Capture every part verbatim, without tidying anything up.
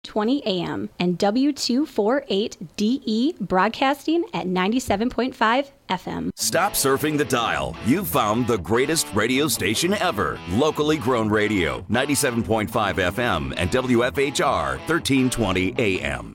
twenty A M, and W two forty-eight D E broadcasting at ninety-seven point five F M. Stop surfing the dial. You've found the greatest radio station ever. Locally grown radio, ninety-seven point five F M and W F H R, thirteen twenty A M.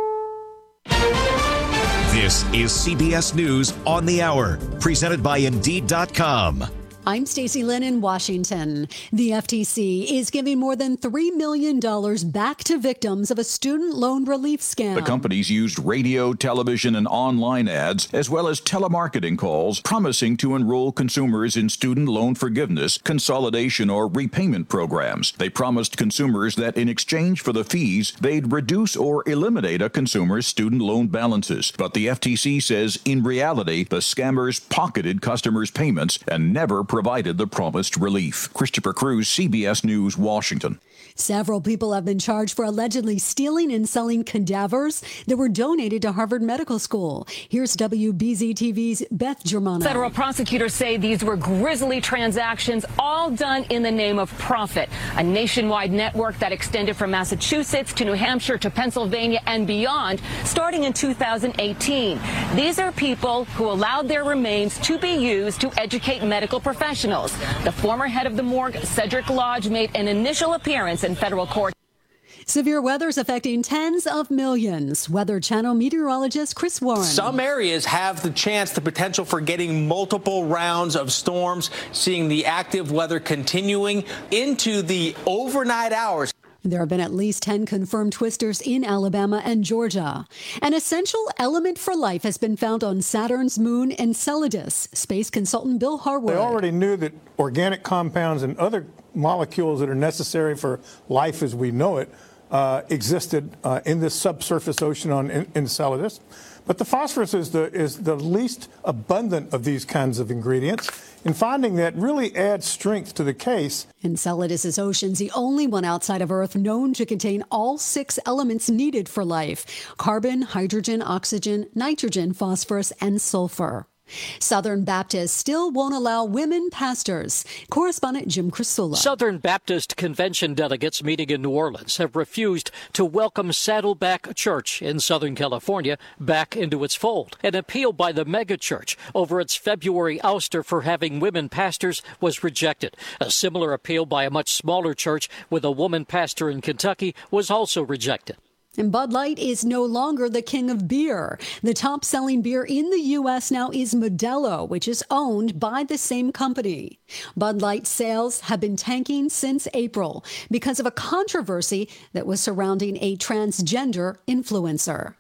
This is C B S News on the Hour, presented by Indeed dot com. I'm Stacey Lynn in Washington. The F T C is giving more than three million dollars back to victims of a student loan relief scam. The companies used radio, television, and online ads, as well as telemarketing calls, promising to enroll consumers in student loan forgiveness, consolidation, or repayment programs. They promised consumers that in exchange for the fees, they'd reduce or eliminate a consumer's student loan balances. But the F T C says, in reality, the scammers pocketed customers' payments and never provided the promised relief. Christopher Cruz, C B S News, Washington. Several people have been charged for allegedly stealing and selling cadavers that were donated to Harvard Medical School. Here's W B Z T V's Beth Germano. Federal prosecutors say these were grisly transactions, all done in the name of profit. A nationwide network that extended from Massachusetts to New Hampshire to Pennsylvania and beyond, starting in two thousand eighteen. These are people who allowed their remains to be used to educate medical professionals. The former head of the morgue, Cedric Lodge, made an initial appearance in federal court. Severe weather's affecting tens of millions. Weather Channel meteorologist Chris Warren. Some areas have the chance, the potential for getting multiple rounds of storms, seeing the active weather continuing into the overnight hours. There have been at least ten confirmed twisters in Alabama and Georgia. An essential element for life has been found on Saturn's moon Enceladus. Space consultant Bill Harwood. They already knew that organic compounds and other molecules that are necessary for life as we know it uh, existed uh, in this subsurface ocean on en- Enceladus. But the phosphorus is the, is the least abundant of these kinds of ingredients. And finding that really adds strength to the case. Enceladus' ocean's the only one outside of Earth known to contain all six elements needed for life: carbon, hydrogen, oxygen, nitrogen, phosphorus, and sulfur. Southern Baptists still won't allow women pastors. Correspondent Jim Crisula. Southern Baptist Convention delegates meeting in New Orleans have refused to welcome Saddleback Church in Southern California back into its fold. An appeal by the megachurch over its February ouster for having women pastors was rejected. A similar appeal by a much smaller church with a woman pastor in Kentucky was also rejected. And Bud Light is no longer the king of beer. The top-selling beer in the U S now is Modelo, which is owned by the same company. Bud Light sales have been tanking since April because of a controversy that was surrounding a transgender influencer.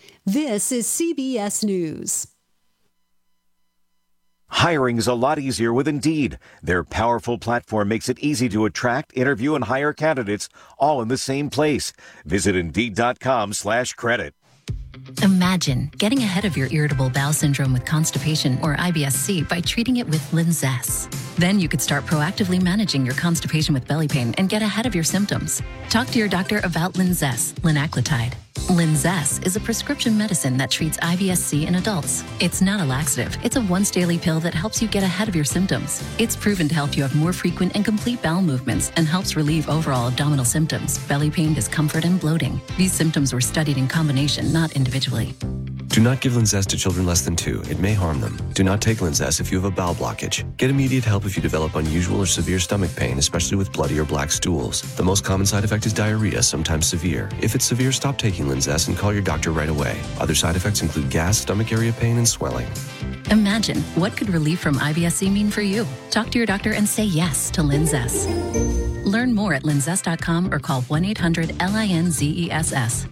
This is C B S News. Hiring is a lot easier with Indeed. Their powerful platform makes it easy to attract, interview, and hire candidates all in the same place. Visit Indeed.com slash credit. Imagine getting ahead of your irritable bowel syndrome with constipation or I B S C by treating it with Linzess. Then you could start proactively managing your constipation with belly pain and get ahead of your symptoms. Talk to your doctor about Linzess, linaclotide. Linzess is a prescription medicine that treats I B S C in adults. It's not a laxative. It's a once-daily pill that helps you get ahead of your symptoms. It's proven to help you have more frequent and complete bowel movements and helps relieve overall abdominal symptoms, belly pain, discomfort, and bloating. These symptoms were studied in combination, not individually. Do not give Linzess to children less than two. It may harm them. Do not take Linzess if you have a bowel blockage. Get immediate help if you develop unusual or severe stomach pain, especially with bloody or black stools. The most common side effect is diarrhea, sometimes severe. If it's severe, stop taking Linzess and call your doctor right away. Other side effects include gas, stomach area pain, and swelling. Imagine what could relief from I B S C mean for you. Talk to your doctor and say yes to Linzess. Learn more at linzess dot com or call one eight hundred L I N Z E S S.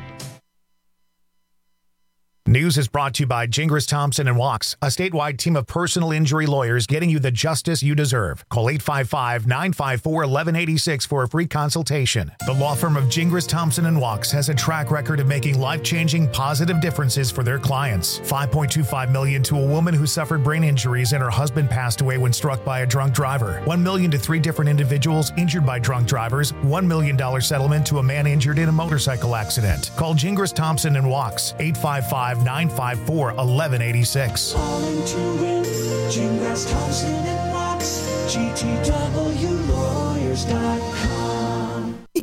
News is brought to you by Gingras Thompson and Wachs, a statewide team of personal injury lawyers getting you the justice you deserve. Call eight five five, nine five four, one one eight six for a free consultation. The law firm of Gingras Thompson and Wachs has a track record of making life-changing positive differences for their clients. five point two five million dollars to a woman who suffered brain injuries and her husband passed away when struck by a drunk driver. one million dollars to three different individuals injured by drunk drivers. one million dollars settlement to a man injured in a motorcycle accident. Call Gingras Thompson and Wachs, eight five five, nine five four, one one eight six. Calling to win, Gingras Thompson and Wachs, G T W lawyers dot com.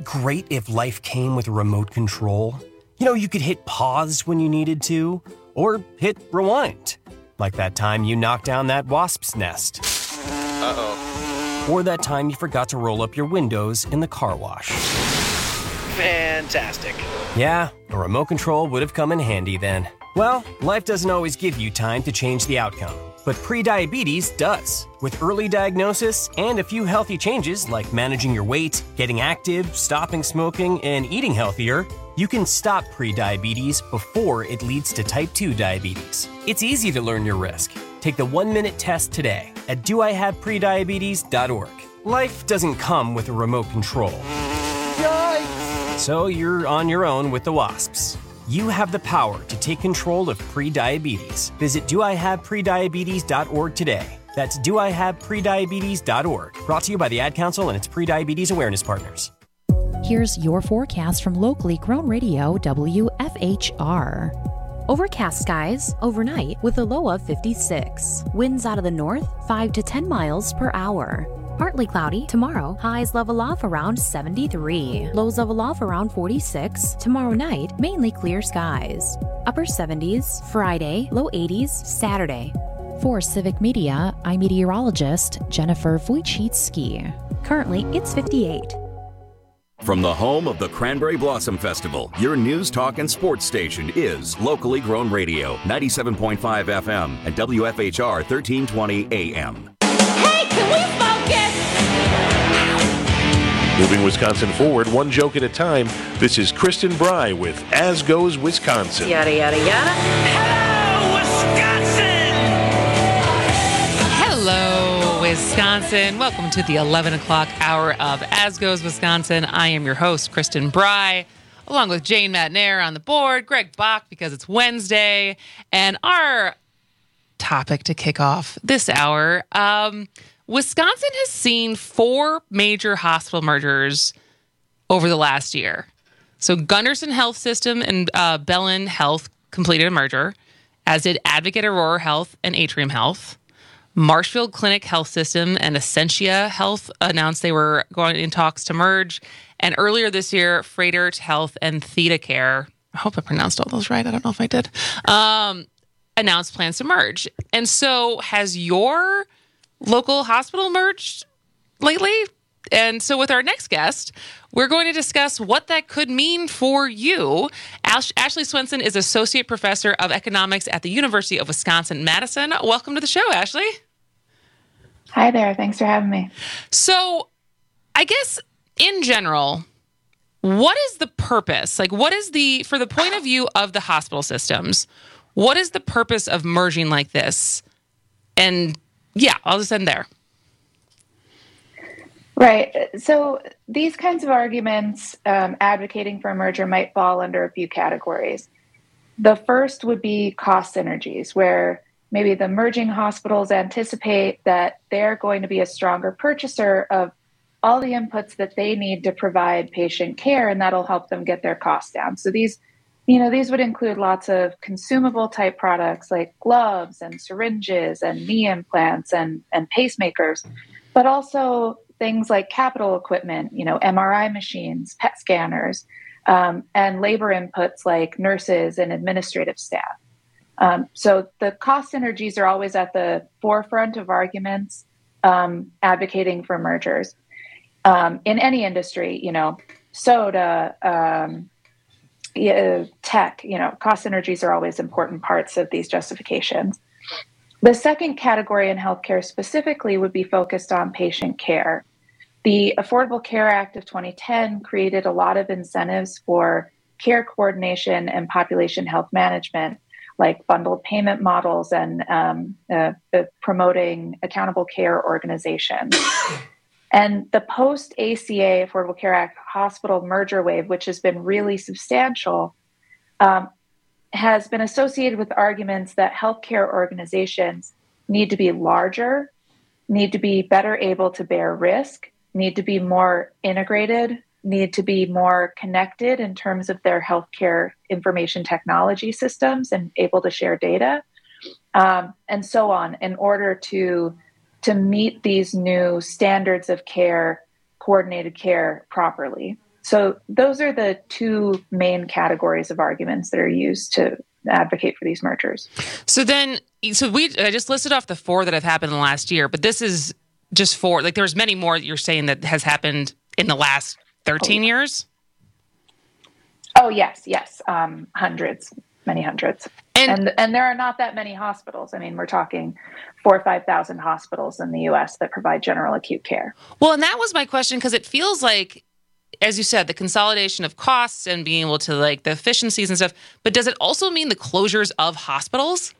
it great if life came with a remote control? You know, you could hit pause when you needed to, or hit rewind. Like that time you knocked down that wasp's nest. Uh-oh. Or that time you forgot to roll up your windows in the car wash. Fantastic. Yeah, a remote control would have come in handy then. Well, life doesn't always give you time to change the outcome, but prediabetes does. With early diagnosis and a few healthy changes like managing your weight, getting active, stopping smoking, and eating healthier, you can stop prediabetes before it leads to type two diabetes. It's easy to learn your risk. Take the one-minute test today at do I have prediabetes dot org. Life doesn't come with a remote control. Yikes! So you're on your own with the wasps. You have the power to take control of prediabetes. Visit do I have prediabetes dot org today. That's do I have prediabetes dot org. Brought to you by the Ad Council and its Prediabetes Awareness Partners. Here's your forecast from locally grown radio W F H R. Overcast skies overnight with a low of fifty-six. Winds out of the north, five to ten miles per hour. Partly cloudy tomorrow. Highs level off around seventy-three. Lows level off around forty-six. Tomorrow night, mainly clear skies. Upper seventies. Friday, low eighties. Saturday. For Civic Media, I'm meteorologist Jennifer Wojcicki. Currently, it's fifty-eight. From the home of the Cranberry Blossom Festival, your news, talk, and sports station is Locally Grown Radio, ninety-seven point five F M and W F H R thirteen twenty A M. Hey, can we focus? Moving Wisconsin forward, one joke at a time, this is Kristen Bry with As Goes Wisconsin. Yada, yada, yada. Hello, Wisconsin! Hello, Wisconsin. Welcome to the eleven o'clock hour of As Goes Wisconsin. I am your host, Kristen Bry, along with Jane Matnair on the board, Greg Bach, because it's Wednesday, and our topic to kick off this hour. Um, Wisconsin has seen four major hospital mergers over the last year. So Gunderson Health System and uh, Bellin Health completed a merger, as did Advocate Aurora Health and Atrium Health. Marshfield Clinic Health System and Essentia Health announced they were going in talks to merge. And earlier this year, Freighter Health and Theta Care, I hope I pronounced all those right. I don't know if I did, um, announced plans to merge. And so has your local hospital merged lately? And so with our next guest, we're going to discuss what that could mean for you. Ash- Ashley Swenson is Associate Professor of Economics at the University of Wisconsin-Madison. Welcome to the show, Ashley. Hi there. Thanks for having me. So I guess in general, what is the purpose? Like, what is the, for the point of view of the hospital systems, what is the purpose of merging like this? And yeah, I'll just end there. Right. So these kinds of arguments um, advocating for a merger might fall under a few categories. The first would be cost synergies, where maybe the merging hospitals anticipate that they're going to be a stronger purchaser of all the inputs that they need to provide patient care, and that'll help them get their costs down. So these, you know, these would include lots of consumable type products like gloves and syringes and knee implants and, and pacemakers, but also things like capital equipment, you know, M R I machines, P E T scanners, um, and labor inputs like nurses and administrative staff. Um, so the cost synergies are always at the forefront of arguments um, advocating for mergers. Um, in any industry, you know, soda, um, yeah, tech, you know, cost synergies are always important parts of these justifications. The second category in healthcare specifically would be focused on patient care. The Affordable Care Act of twenty ten created a lot of incentives for care coordination and population health management, like bundled payment models and um, uh, uh, promoting accountable care organizations. And the post-A C A Affordable Care Act hospital merger wave, which has been really substantial, um, has been associated with arguments that healthcare organizations need to be larger, need to be better able to bear risk, need to be more integrated, need to be more connected in terms of their healthcare information technology systems and able to share data, um, and so on, in order to, to meet these new standards of care, coordinated care properly. So those are the two main categories of arguments that are used to advocate for these mergers. So then, so we I just listed off the four that have happened in the last year, but this is just four. Like there's many more that you're saying that has happened in the last thirteen oh, yeah. years? Oh, yes, yes. Um, hundreds, many hundreds. And, and and there are not that many hospitals. I mean, we're talking four or five thousand hospitals in the U S that provide general acute care. Well, and that was my question, because it feels like, as you said, the consolidation of costs and being able to like the efficiencies and stuff, but does it also mean the closures of hospitals?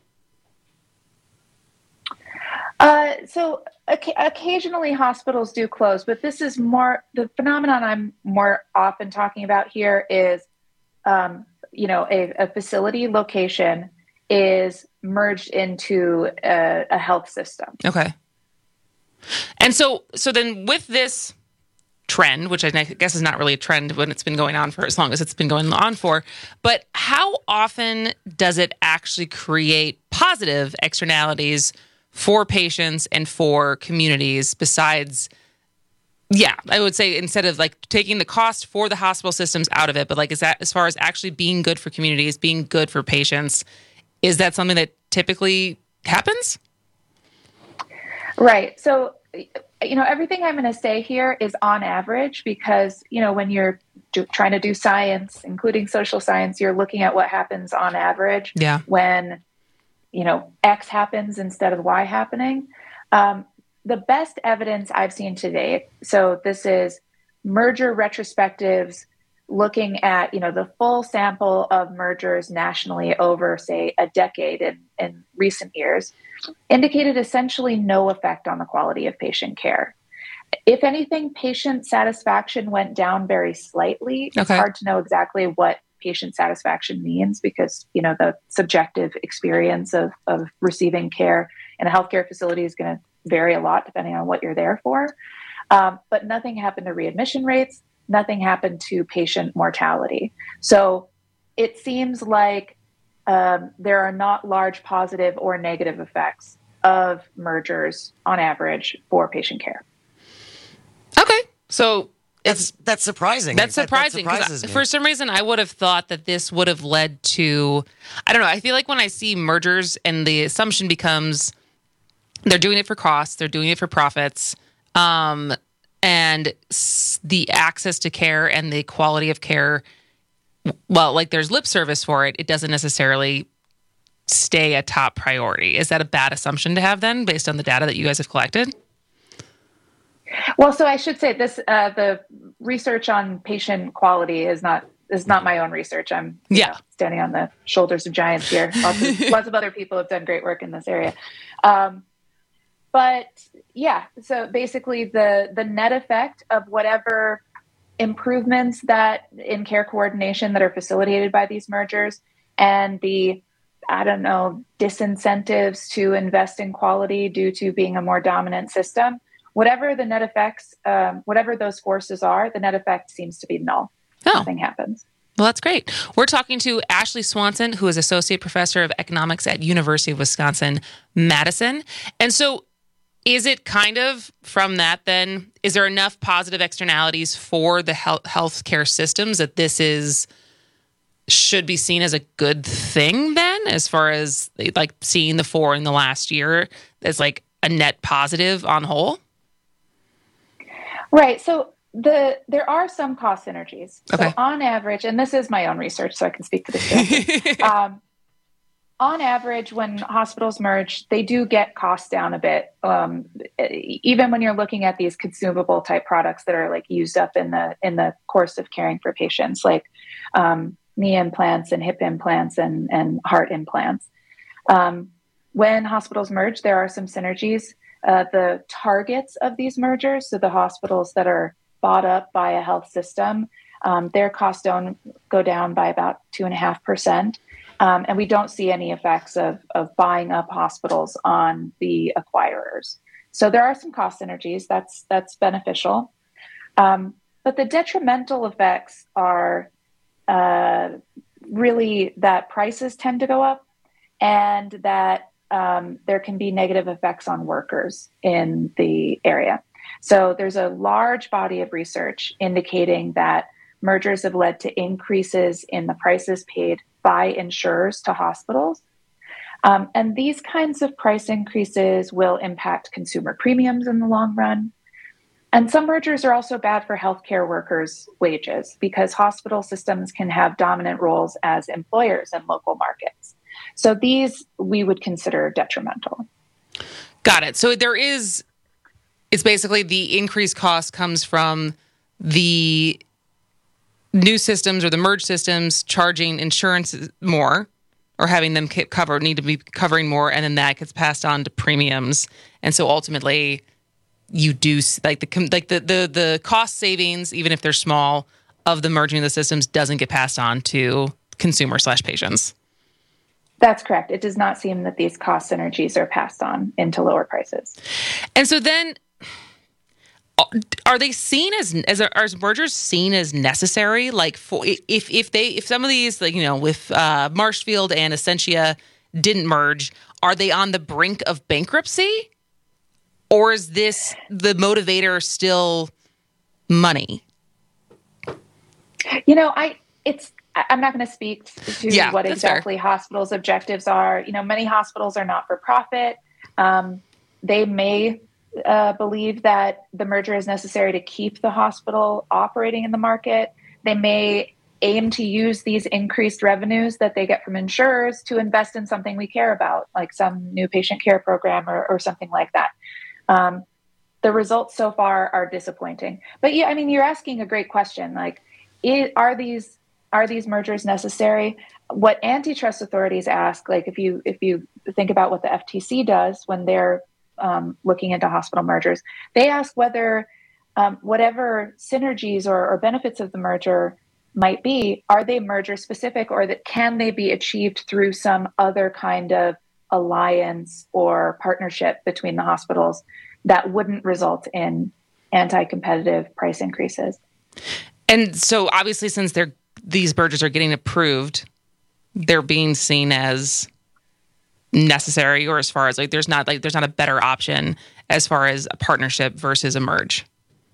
Uh, so okay, occasionally hospitals do close, but this is more, the phenomenon I'm more often talking about here is, um, you know, a, a facility location is merged into a, a health system. Okay. And so, so then with this trend, which I guess is not really a trend when it's been going on for as long as it's been going on for, but how often does it actually create positive externalities for patients and for communities besides, yeah, I would say instead of like taking the cost for the hospital systems out of it, but like, is that as far as actually being good for communities, being good for patients, is that something that typically happens? Right. So, you know, everything I'm going to say here is on average, because, you know, when you're do, trying to do science, including social science, you're looking at what happens on average. Yeah. When, you know, X happens instead of Y happening. Um, the best evidence I've seen to date, so this is merger retrospectives looking at, you know, the full sample of mergers nationally over, say, a decade in, in recent years, indicated essentially no effect on the quality of patient care. If anything, patient satisfaction went down very slightly. Okay. It's hard to know exactly what patient satisfaction means because, you know, the subjective experience of, of receiving care in a healthcare facility is going to vary a lot depending on what you're there for. Um, but nothing happened to readmission rates. Nothing happened to patient mortality. So it seems like um, there are not large positive or negative effects of mergers on average for patient care. Okay. So That's that's surprising. That's That- that surprising surprises because me. for some reason I would have thought that this would have led to, I don't know. I feel like when I see mergers and the assumption becomes they're doing it for costs, they're doing it for profits, um, and s- the access to care and the quality of care, well, like there's lip service for it. It doesn't necessarily stay a top priority. Is that a bad assumption to have then based on the data that you guys have collected? Well, so I should say this: uh, the research on patient quality is not is not my own research. I'm you Yeah. know, standing on the shoulders of giants here. Lots of, lots of other people have done great work in this area, um, but yeah. So basically, the the net effect of whatever improvements that in care coordination that are facilitated by these mergers, and the I don't know disincentives to invest in quality due to being a more dominant system. Whatever the net effects, um, whatever those forces are, the net effect seems to be null. Oh. Nothing happens. Well, that's great. We're talking to Ashley Swanson, who is Associate Professor of Economics at University of Wisconsin-Madison. And so is it kind of from that then, is there enough positive externalities for the health healthcare systems that this is should be seen as a good thing then, as far as like seeing the four in the last year as like a net positive on whole? Right. So the there are some cost synergies. Okay. So on average, and this is my own research, so I can speak to this directly. um, on average, when hospitals merge, they do get costs down a bit. Um, even when you're looking at these consumable type products that are like used up in the in the course of caring for patients, like um, knee implants and hip implants and and heart implants. Um, when hospitals merge, there are some synergies. Uh, the targets of these mergers, so the hospitals that are bought up by a health system, um, their costs don't go down by about two and a half percent. Um, and we don't see any effects of, of buying up hospitals on the acquirers. So there are some cost synergies. That's that's beneficial. Um, but the detrimental effects are uh, really that prices tend to go up and that Um, there can be negative effects on workers in the area. So there's a large body of research indicating that mergers have led to increases in the prices paid by insurers to hospitals. Um, and these kinds of price increases will impact consumer premiums in the long run. And some mergers are also bad for healthcare workers' wages because hospital systems can have dominant roles as employers in local markets. So these we would consider detrimental. Got it. So there is, it's basically the increased cost comes from the new systems or the merged systems charging insurance more or having them cover, need to be covering more, and then that gets passed on to premiums. And so ultimately, you do like the like the, the the cost savings, even if they're small, of the merging of the systems doesn't get passed on to consumer slash patients. That's correct. It does not seem that these cost synergies are passed on into lower prices. And so then, are they seen as as are mergers seen as necessary? Like, for if if they if some of these, like, you know, if uh, Marshfield and Essentia didn't merge, are they on the brink of bankruptcy, or is this the motivator still money? You know, I it's I'm not going to speak to yeah, what exactly fair. hospitals' objectives are. You know, many hospitals are not for profit. Um, they may uh, believe that the merger is necessary to keep the hospital operating in the market. They may aim to use these increased revenues that they get from insurers to invest in something we care about, like some new patient care program or, or something like that. Um, the results so far are disappointing. But yeah, I mean, you're asking a great question. Like, it, are these are these mergers necessary? What antitrust authorities ask, like if you if you think about what the F T C does when they're um, looking into hospital mergers, they ask whether um, whatever synergies or, or benefits of the merger might be, are they merger specific, or that can they be achieved through some other kind of alliance or partnership between the hospitals that wouldn't result in anti-competitive price increases? And so obviously, since they're these mergers are getting approved, they're being seen as necessary, or as far as like there's not like there's not a better option as far as a partnership versus a merge.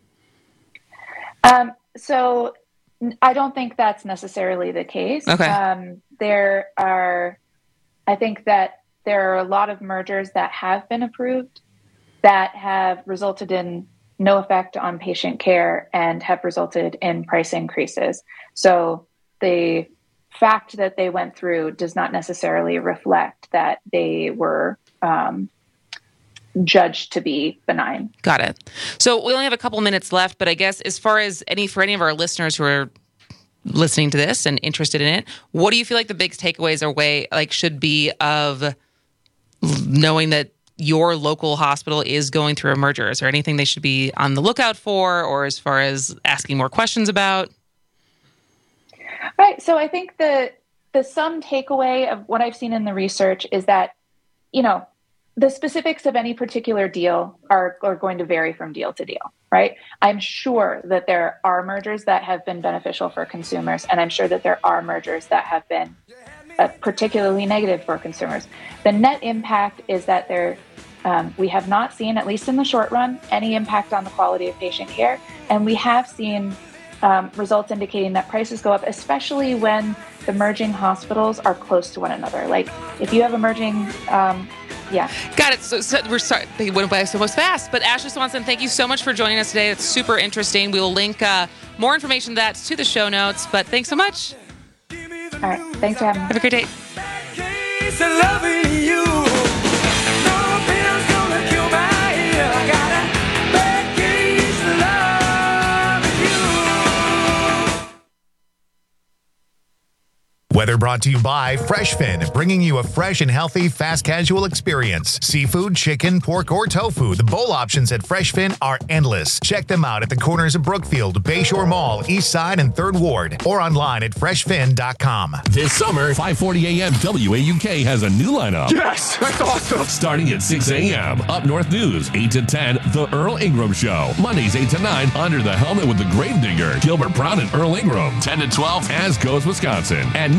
Um, so I don't think that's necessarily the case. Okay. Um, there are, I think that there are a lot of mergers that have been approved that have resulted in no effect on patient care and have resulted in price increases. So the fact that they went through does not necessarily reflect that they were um, judged to be benign. Got it. So we only have a couple minutes left, but I guess as far as any for any of our listeners who are listening to this and interested in it, what do you feel like the big takeaways or way like should be of knowing that your local hospital is going through a merger? Is there anything they should be on the lookout for, or as far as asking more questions about? Right. So I think the the sum takeaway of what I've seen in the research is that, you know, the specifics of any particular deal are, are going to vary from deal to deal, right? I'm sure that there are mergers that have been beneficial for consumers, and I'm sure that there are mergers that have been uh, particularly negative for consumers. The net impact is that there, um, we have not seen, at least in the short run, any impact on the quality of patient care, and we have seen um, results indicating that prices go up, especially when the merging hospitals are close to one another. Like if you have a merging um, Yeah. Got it. So, so we're sorry they went by so much fast. But Ashley Swanson, thank you so much for joining us today. It's super interesting. We will link uh, more information to that to the show notes. But thanks so much. All right. Thanks for having me. Have a great day. Weather brought to you by FreshFin, bringing you a fresh and healthy fast casual experience. Seafood, chicken, pork, or tofu. The bowl options at FreshFin are endless. Check them out at the corners of Brookfield, Bayshore Mall, East Side, and third Ward, or online at fresh fin dot com. This summer, five forty a.m. W A U K has a new lineup. Yes, that's awesome. Starting at six a.m. Up North News, eight to ten, The Earl Ingram Show. Mondays, eight to nine, Under the Helmet with the Gravedigger, Gilbert Brown and Earl Ingram. ten to twelve, As Goes Wisconsin. And new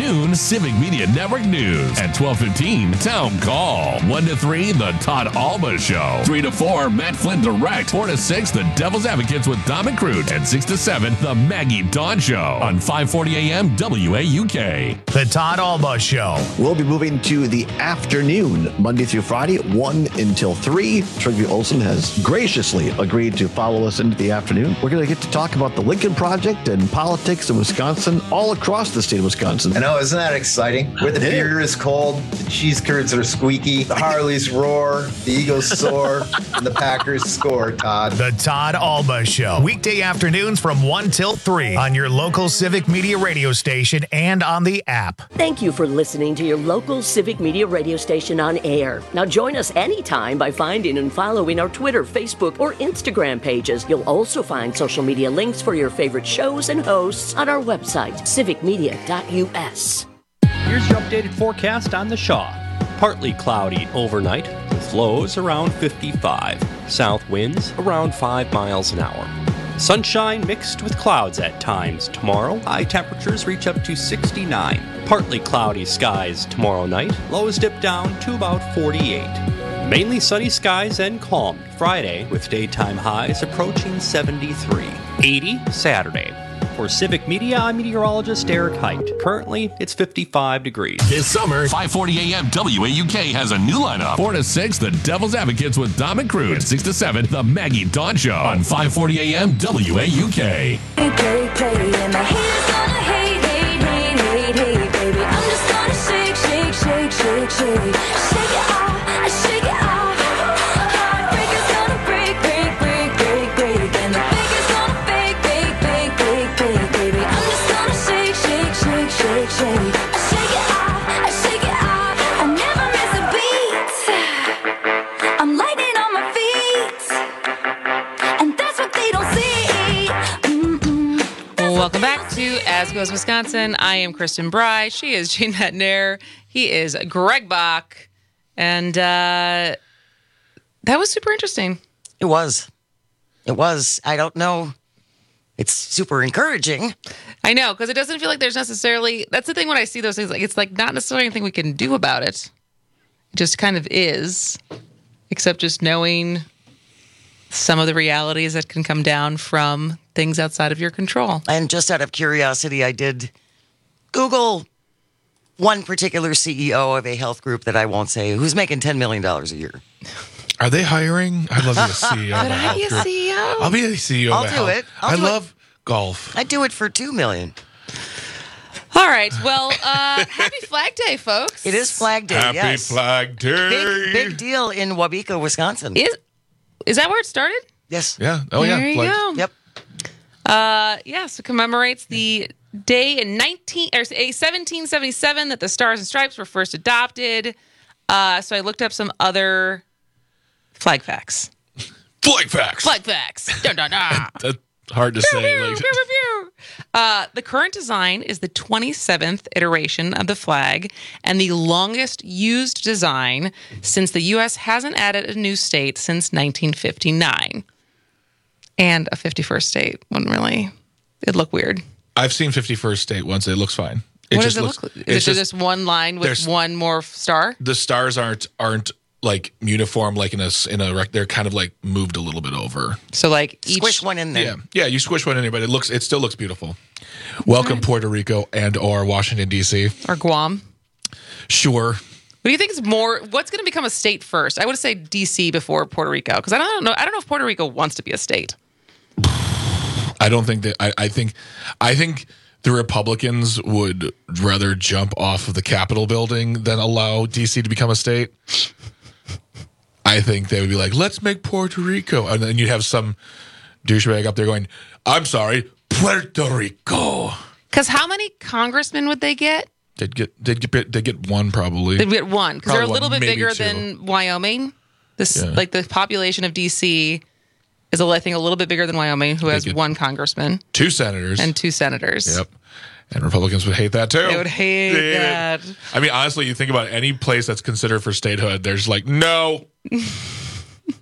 noon, Civic Media Network News. At twelve fifteen, Town Call. one to three, The Todd Alba Show. three to four, Matt Flynn Direct. four to six, The Devil's Advocates with Dom and Crute. And six to seven, The Maggie Dawn Show on five forty A M W A U K. The Todd Alba Show. We'll be moving to the afternoon, Monday through Friday, one until three. Trygve Olsen has graciously agreed to follow us into the afternoon. We're going to get to talk about the Lincoln Project and politics in Wisconsin, all across the state of Wisconsin. I know, isn't that exciting? Where the beer is cold, the cheese curds are squeaky, the Harleys roar, the Eagles soar, and the Packers score, Todd. The Todd Alba Show. Weekday afternoons from one till three on your local Civic Media radio station and on the app. Thank you for listening to your local Civic Media radio station on air. Now join us anytime by finding and following our Twitter, Facebook, or Instagram pages. You'll also find social media links for your favorite shows and hosts on our website, civic media dot u s. Here's your updated forecast on the Shaw. Partly cloudy overnight, with lows around fifty-five. South winds around five miles an hour. Sunshine mixed with clouds at times tomorrow. High temperatures reach up to sixty-nine. Partly cloudy skies tomorrow night. Lows dip down to about forty-eight. Mainly sunny skies and calm Friday with daytime highs approaching seventy-three. eighty Saturday. For Civic Media, I'm meteorologist Eric Height. Currently, it's fifty-five degrees. This summer, five forty A M W A U K has a new lineup. four to six, The Devil's Advocates with Dom and Crute. And six to seven, The Maggie Dawn Show on five forty A M W A U K. Play, play, play, and my haters gonna hate, hate, hate, hate, hate, baby. I'm just gonna shake, shake, shake, shake, shake. Shake it off, shake it off. Heartbreaker's gonna break, break, break, break, break. And the faker's gonna fake, fake, fake, fake, fake, baby. I'm just gonna shake, shake, shake, shake, shake. I shake it off, I shake it off. I never miss a beat. I'm lightning on my feet, and that's what they don't see. Mm-mm. Welcome back to As Goes Wisconsin. I am Kristen Bry. She is Jane Metnair. He is Greg Bach. And uh, that was super interesting. It was. It was. I don't know. It's super encouraging. I know, because it doesn't feel like there's necessarily... That's the thing when I see those things. Like it's like not necessarily anything we can do about it. It just kind of is. Except just knowing some of the realities that can come down from things outside of your control. And just out of curiosity, I did Google one particular C E O of a health group that I won't say, who's making ten million dollars a year. Are they hiring? I'd love to be a C E O. Could I be a C E O? I'll be a C E O. I'll of do health. it. I'll I do love it. golf. I'd do it for two million dollars. All right. Well, uh, happy Flag Day, folks. It is Flag Day, Happy yes. Flag Day. Big, big deal in Wabeeka, Wisconsin. Is is that where it started? Yes. Yeah. Oh, yeah. There you Flags. go. Yep. Uh, yes, it commemorates the day in nineteen or seventeen seventy-seven that the Stars and Stripes were first adopted. Uh, so I looked up some other flag facts. Flag facts. Flag facts. Dun, dun, dun. That's hard to say. Pew, Like, pew, pew, pew. Uh, the current design is the twenty-seventh iteration of the flag and the longest used design since the U S hasn't added a new state since nineteen fifty-nine. And a fifty-first state wouldn't really, it'd look weird. I've seen fifty-first State once. It looks fine. It what just does it looks, look like? it's Is it just, just one line with there's- one more star? the stars aren't aren't like uniform, like in a s- in a rec- they're kind of like moved a little bit over. So like each Squish one in there. Yeah, yeah. You squish one in there, but it looks it still looks beautiful. Welcome Puerto Rico and or Washington D C or Guam. Sure. What do you think is more? What's going to become a state first? I would say D C before Puerto Rico because I don't know. I don't know if Puerto Rico wants to be a state. I don't think that. I, I think. I think the Republicans would rather jump off of the Capitol building than allow D C to become a state. I think they would be like, "Let's make Puerto Rico," and then you'd have some douchebag up there going, "I'm sorry, Puerto Rico." Because how many congressmen would they get? They'd get. They'd get. They'd get one probably. They'd get one because they're a Probably little one, bit maybe bigger two. than Wyoming. This Yeah. like the population of D C is, I think, a little bit bigger than Wyoming, who has get- one congressman Two senators and two senators. Yep. And Republicans would hate that too. They would hate Yeah. that. I mean, honestly, you think about any place that's considered for statehood, there's like, no,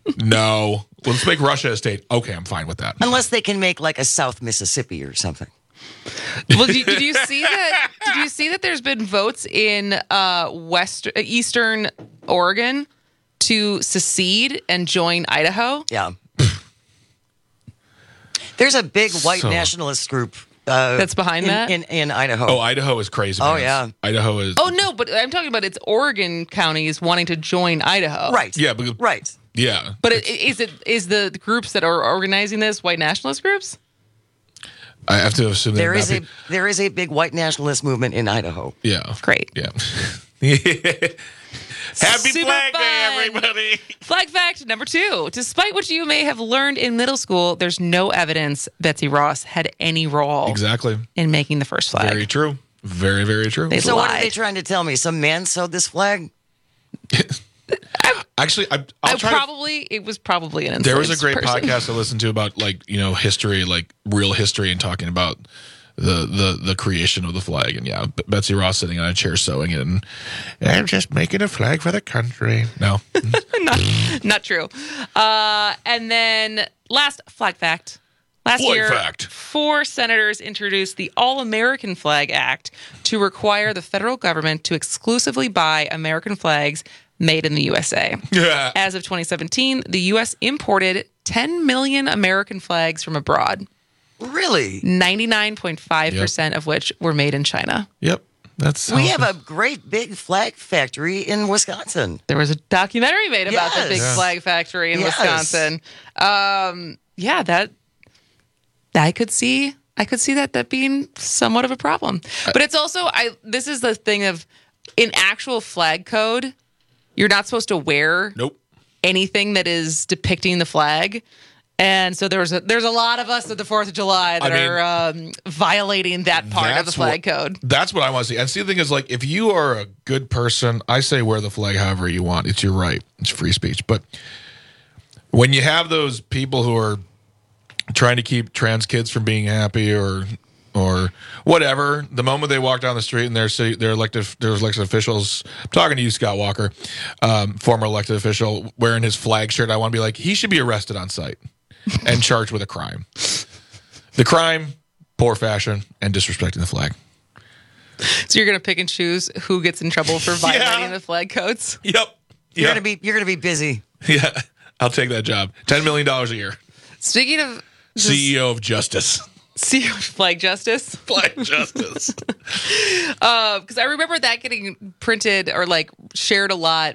no. Let's make Russia a state. Okay, I'm fine with that. Unless they can make like a South Mississippi or something. Well, did you, did you see that? Did you see that? There's been votes in uh, west eastern Oregon to secede and join Idaho. Yeah. There's a big white So- nationalist group uh, That's behind in, that? in in Idaho. Oh, Idaho is crazy. Oh, man. yeah. Idaho is. Oh no, but I'm talking about it's Oregon counties wanting to join Idaho. Right. Yeah, because, Right. yeah. But it, is it is the, the groups that are organizing this white nationalist groups? I have to assume that There is not a there is a big white nationalist movement in Idaho. be- yeah. Great. Yeah. Happy Super Flag Day, fun. everybody. Flag fact number two. Despite what you may have learned in middle school, there's no evidence Betsy Ross had any role Exactly. in making the first flag. Very true. Very, very true. They So what are lied. they trying to tell me? Some man sewed this flag? Actually, I, I'll I try to- probably it was probably an There was a enslaved great person. podcast I listened to about like, you know, history, like real history, and talking about the the the creation of the flag. And yeah, B- Betsy Ross sitting on a chair sewing it, and I'm just making a flag for the country. No. not, not true. Uh, and then last flag fact. Last Flag year, fact. four senators introduced the All-American Flag Act to require the federal government to exclusively buy American flags made in the U S A. Yeah. As of twenty seventeen, the U S imported ten million American flags from abroad, Really? ninety-nine point five percent of which were made in China. Yep. That's We have a great big flag factory in Wisconsin. There was a documentary made about the Yes. big Yeah. flag factory in Yes. Wisconsin. Um, yeah, that I could see. I could see that that being somewhat of a problem. But it's also I. This is the thing of in actual flag code, you're not supposed to wear nope anything that is depicting the flag. And so there's a there's a lot of us at the Fourth of July that I mean, are um, violating that part of the That's flag what- code. That's what I want to see. And see, the thing is, like, if you are a good person, I say wear the flag however you want. It's your right. It's free speech. But when you have those people who are trying to keep trans kids from being happy or or whatever, the moment they walk down the street and they're city, they're elected, there's elected officials. I'm talking to you, Scott Walker, um, former elected official, wearing his flag shirt. I want to be like, he should be arrested on site and charged with a crime. The crime, poor fashion, and disrespecting the flag. So you're gonna pick and choose who gets in trouble for violating the flag codes. Yep. You're Yeah. gonna be you're gonna be busy. Yeah, I'll take that job. Ten million dollars a year. Speaking of C E O of Justice. C E O of Flag Justice. Flag Justice. Because I remember that getting printed or like shared a lot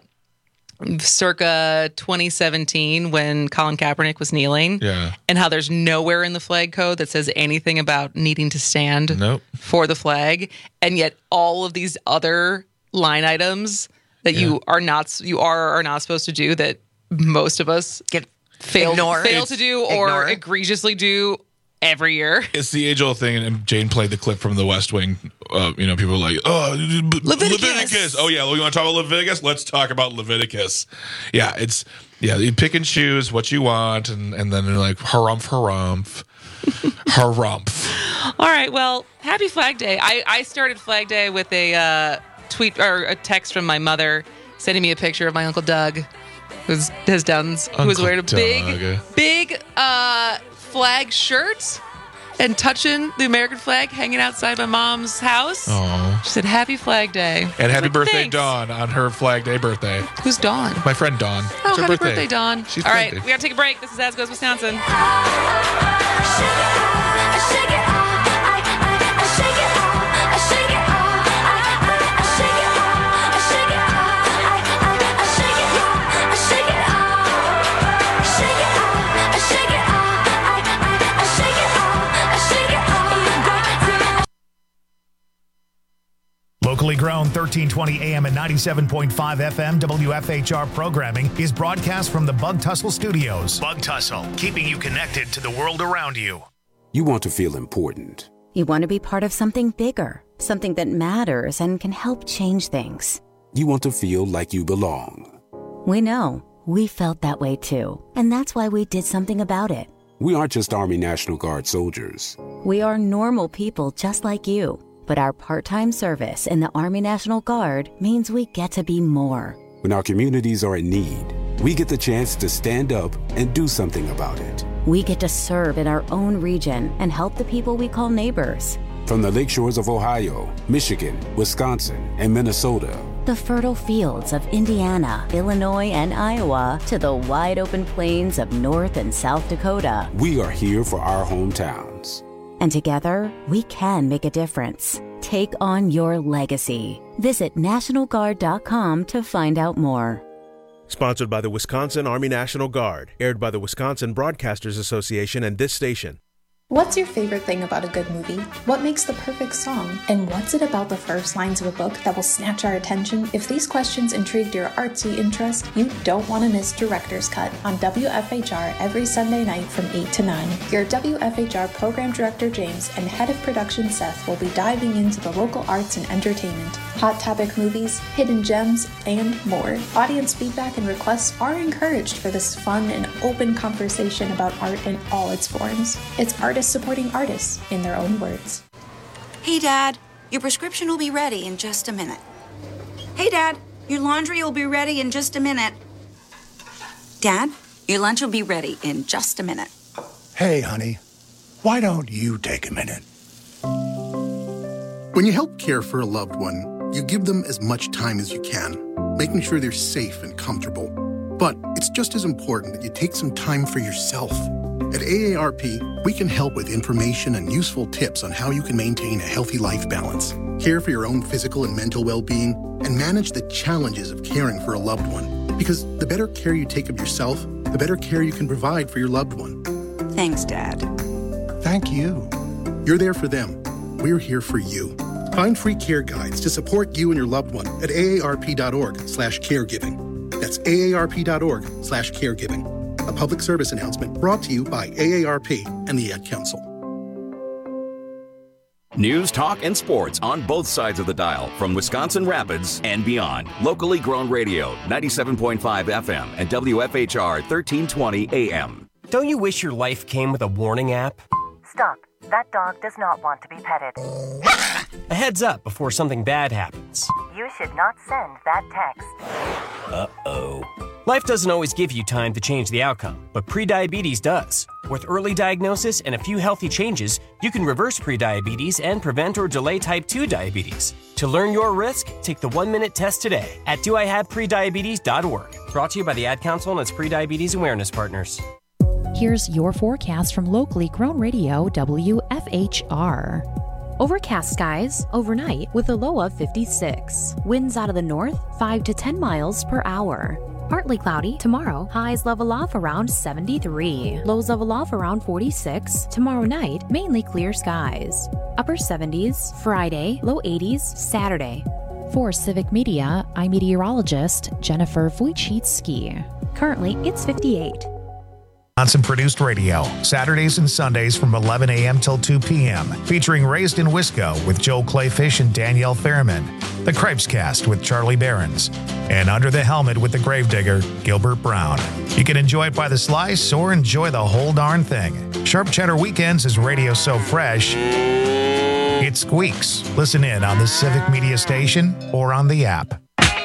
circa twenty seventeen when Colin Kaepernick was kneeling. Yeah. And how there's nowhere in the flag code that says anything about needing to stand Nope. for the flag. And yet all of these other line items that you are not you are or are not supposed to do that most of us get fail, Ignore. fail It's- to do or ignore. egregiously do every year. It's the age-old thing, and Jane played the clip from The West Wing. Uh, you know, people are like, "Oh, Leviticus. Leviticus! Oh yeah, we want to talk about Leviticus? Let's talk about Leviticus." Yeah, it's yeah, you pick and choose what you want, and and then they're like, harumph, harumph, harumph. All right. Well, happy Flag Day. I, I started Flag Day with a uh, tweet or a text from my mother sending me a picture of my Uncle Doug, who's has Duns, who was Uncle wearing a big, Doug. big uh, flag shirt and touching the American flag hanging outside my mom's house. Aw. She said, happy Flag Day. And happy Like, birthday, thanks. Dawn, on her Flag Day birthday. Who's Dawn? My friend Dawn. Oh, It's her happy birthday, Dawn. She's All right, birthday. we got to take a break. This is As Goes Wisconsin. Locally grown thirteen twenty A M and ninety-seven point five F M W F H R programming is broadcast from the Bug Tussle Studios. Bug Tussle, keeping you connected to the world around you. You want to feel important. You want to be part of something bigger, something that matters and can help change things. You want to feel like you belong. We know. We felt that way too. And that's why we did something about it. We aren't just Army National Guard soldiers. We are normal people just like you. But our part-time service in the Army National Guard means we get to be more. When our communities are in need, we get the chance to stand up and do something about it. We get to serve in our own region and help the people we call neighbors. From the lakeshores of Ohio, Michigan, Wisconsin, and Minnesota. The fertile fields of Indiana, Illinois, and Iowa to the wide open plains of North and South Dakota. We are here for our hometowns. And together, we can make a difference. Take on your legacy. Visit National Guard dot com to find out more. Sponsored by the Wisconsin Army National Guard. Aired by the Wisconsin Broadcasters Association and this station. What's your favorite thing about a good movie? What makes the perfect song? And what's it about the first lines of a book that will snatch our attention? If these questions intrigued your artsy interest, you don't want to miss Director's Cut on W F H R every Sunday night from eight to nine. Your W F H R Program Director James and Head of Production Seth will be diving into the local arts and entertainment, hot topic movies, hidden gems, and more. Audience feedback and requests are encouraged for this fun and open conversation about art in all its forms. It's artists supporting artists in their own words. Hey, Dad, your prescription will be ready in just a minute. Hey, Dad, your laundry will be ready in just a minute. Dad, your lunch will be ready in just a minute. Hey, honey, why don't you take a minute? When you help care for a loved one, you give them as much time as you can, making sure they're safe and comfortable. But it's just as important that you take some time for yourself. At A A R P, we can help with information and useful tips on how you can maintain a healthy life balance, care for your own physical and mental well-being, and manage the challenges of caring for a loved one. Because the better care you take of yourself, the better care you can provide for your loved one. Thanks, Dad. Thank you. You're there for them. We're here for you. Find free care guides to support you and your loved one at A A R P dot org slash caregiving. That's A A R P dot org slash caregiving. A public service announcement brought to you by A A R P and the Ad Council. News, talk, and sports on both sides of the dial from Wisconsin Rapids and beyond. Locally grown radio, ninety-seven point five F M and W F H R thirteen twenty A M. Don't you wish your life came with a warning app? Stop. That dog does not want to be petted. A heads up before something bad happens. You should not send that text. Uh-oh. Life doesn't always give you time to change the outcome, but prediabetes does. With early diagnosis and a few healthy changes, you can reverse prediabetes and prevent or delay type two diabetes. To learn your risk, take the one-minute test today at do I have prediabetes dot org. Brought to you by the Ad Council and its prediabetes awareness partners. Here's your forecast from locally grown radio W F H R. Overcast skies overnight with a low of fifty-six. Winds out of the north, five to ten miles per hour. Partly cloudy tomorrow. Highs level off around seventy-three. Lows level off around forty-six. Tomorrow night, mainly clear skies. Upper seventies. Friday, low eighties. Saturday. For Civic Media, I'm meteorologist Jennifer Wojcicki. Currently, it's fifty-eight. Wisconsin Produced Radio, Saturdays and Sundays from eleven a.m. till two p.m. Featuring Raised in Wisco with Joel Clayfish and Danielle Fairman. The Cripes Cast with Charlie Behrens. And Under the Helmet with the Gravedigger, Gilbert Brown. You can enjoy it by the slice or enjoy the whole darn thing. Sharp Cheddar Weekends is radio so fresh, it squeaks. Listen in on the Civic Media Station or on the app.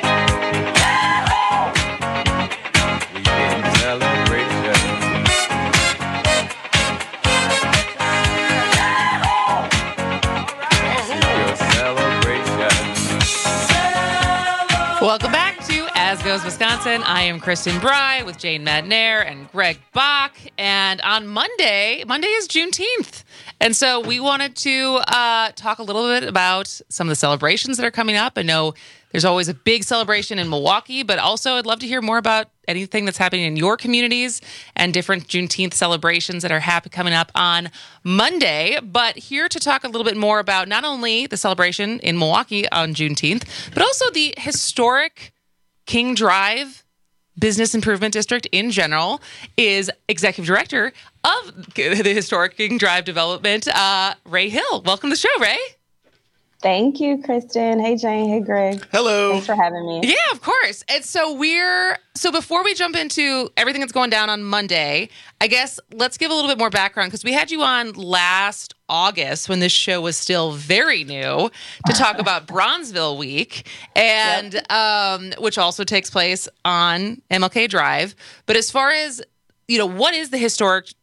Welcome back to As Goes Wisconsin. I am Kristen Bry with Jane Madnair and Greg Bach. And on Monday, Monday is Juneteenth. And so we wanted to uh, talk a little bit about some of the celebrations that are coming up. I know there's always a big celebration in Milwaukee, but also I'd love to hear more about anything that's happening in your communities and different Juneteenth celebrations that are happy coming up on Monday. But here to talk a little bit more about not only the celebration in Milwaukee on Juneteenth, but also the historic King Drive Business Improvement District in general is Executive Director of the Historic King Drive Development, uh, Ray Hill. Welcome to the show, Ray. Thank you, Kristen. Hey, Jane. Hey, Greg. Hello. Thanks for having me. Yeah, of course. And so we're, so before we jump into everything that's going down on Monday, I guess let's give a little bit more background because we had you on last August when this show was still very new to talk about Bronzeville Week, and yep. um, which also takes place on M L K Drive. But as far as, you know, what is the historic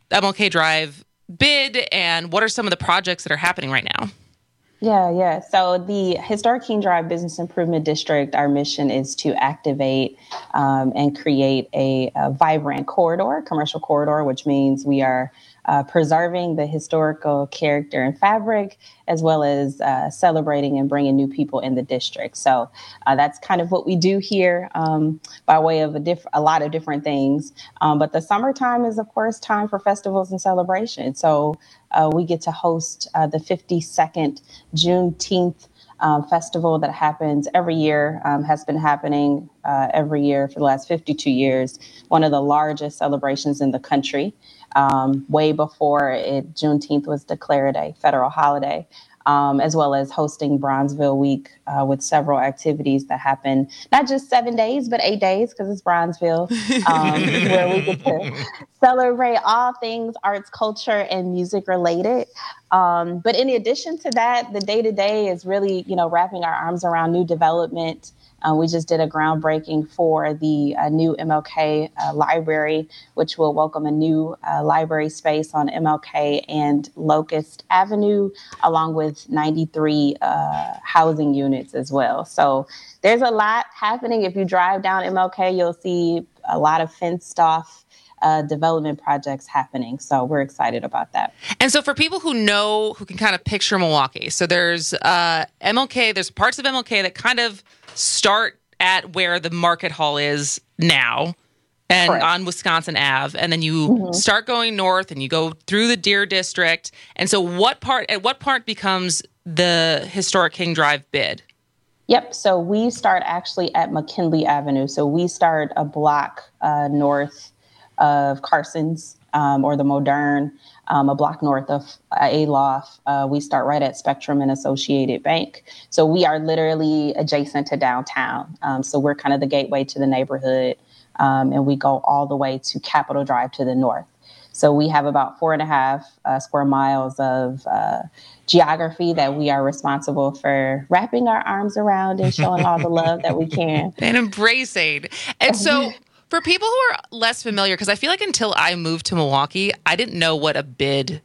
M L K Drive bid, and what are some of the projects that are happening right now? Yeah, yeah. So the Historic King Drive Business Improvement District, our mission is to activate um, and create a, a vibrant corridor, commercial corridor, which means we are uh, preserving the historical character and fabric, as well as uh, celebrating and bringing new people in the district. So uh, that's kind of what we do here um, by way of a, diff- a lot of different things. Um, but the summertime is, of course, time for festivals and celebrations. So uh, we get to host uh, the fifty-second Juneteenth um, festival that happens every year, um, has been happening uh, every year for the last fifty-two years, one of the largest celebrations in the country. Um, way before it, Juneteenth was declared a federal holiday, um, as well as hosting Bronzeville Week uh, with several activities that happen not just seven days, but eight days because it's Bronzeville, um, where we get to celebrate all things arts, culture, and music related. Um, but in addition to that, the day-to-day is really, you know, wrapping our arms around new development. Uh, we just did a groundbreaking for the uh, new M L K uh, library, which will welcome a new uh, library space on M L K and Locust Avenue, along with ninety-three uh, housing units as well. So there's a lot happening. If you drive down M L K, you'll see a lot of fenced off Uh, development projects happening. So we're excited about that. And so for people who know, who can kind of picture Milwaukee, so there's uh, M L K, there's parts of M L K that kind of start at where the market hall is now and Correct. On Wisconsin Avenue. And then you mm-hmm. start going north and you go through the Deer District. And so what part, at what part becomes the Historic King Drive bid? Yep. So we start actually at McKinley Avenue. So we start a block uh, north of Carson's um, or the Modern, um, a block north of Aloft. Uh, we start right at Spectrum and Associated Bank. So we are literally adjacent to downtown. Um, so we're kind of the gateway to the neighborhood, um, and we go all the way to Capitol Drive to the north. So we have about four and a half uh, square miles of uh, geography that we are responsible for wrapping our arms around and showing all the love that we can. And embracing. And so for people who are less familiar, because I feel like until I moved to Milwaukee, I didn't know what a bid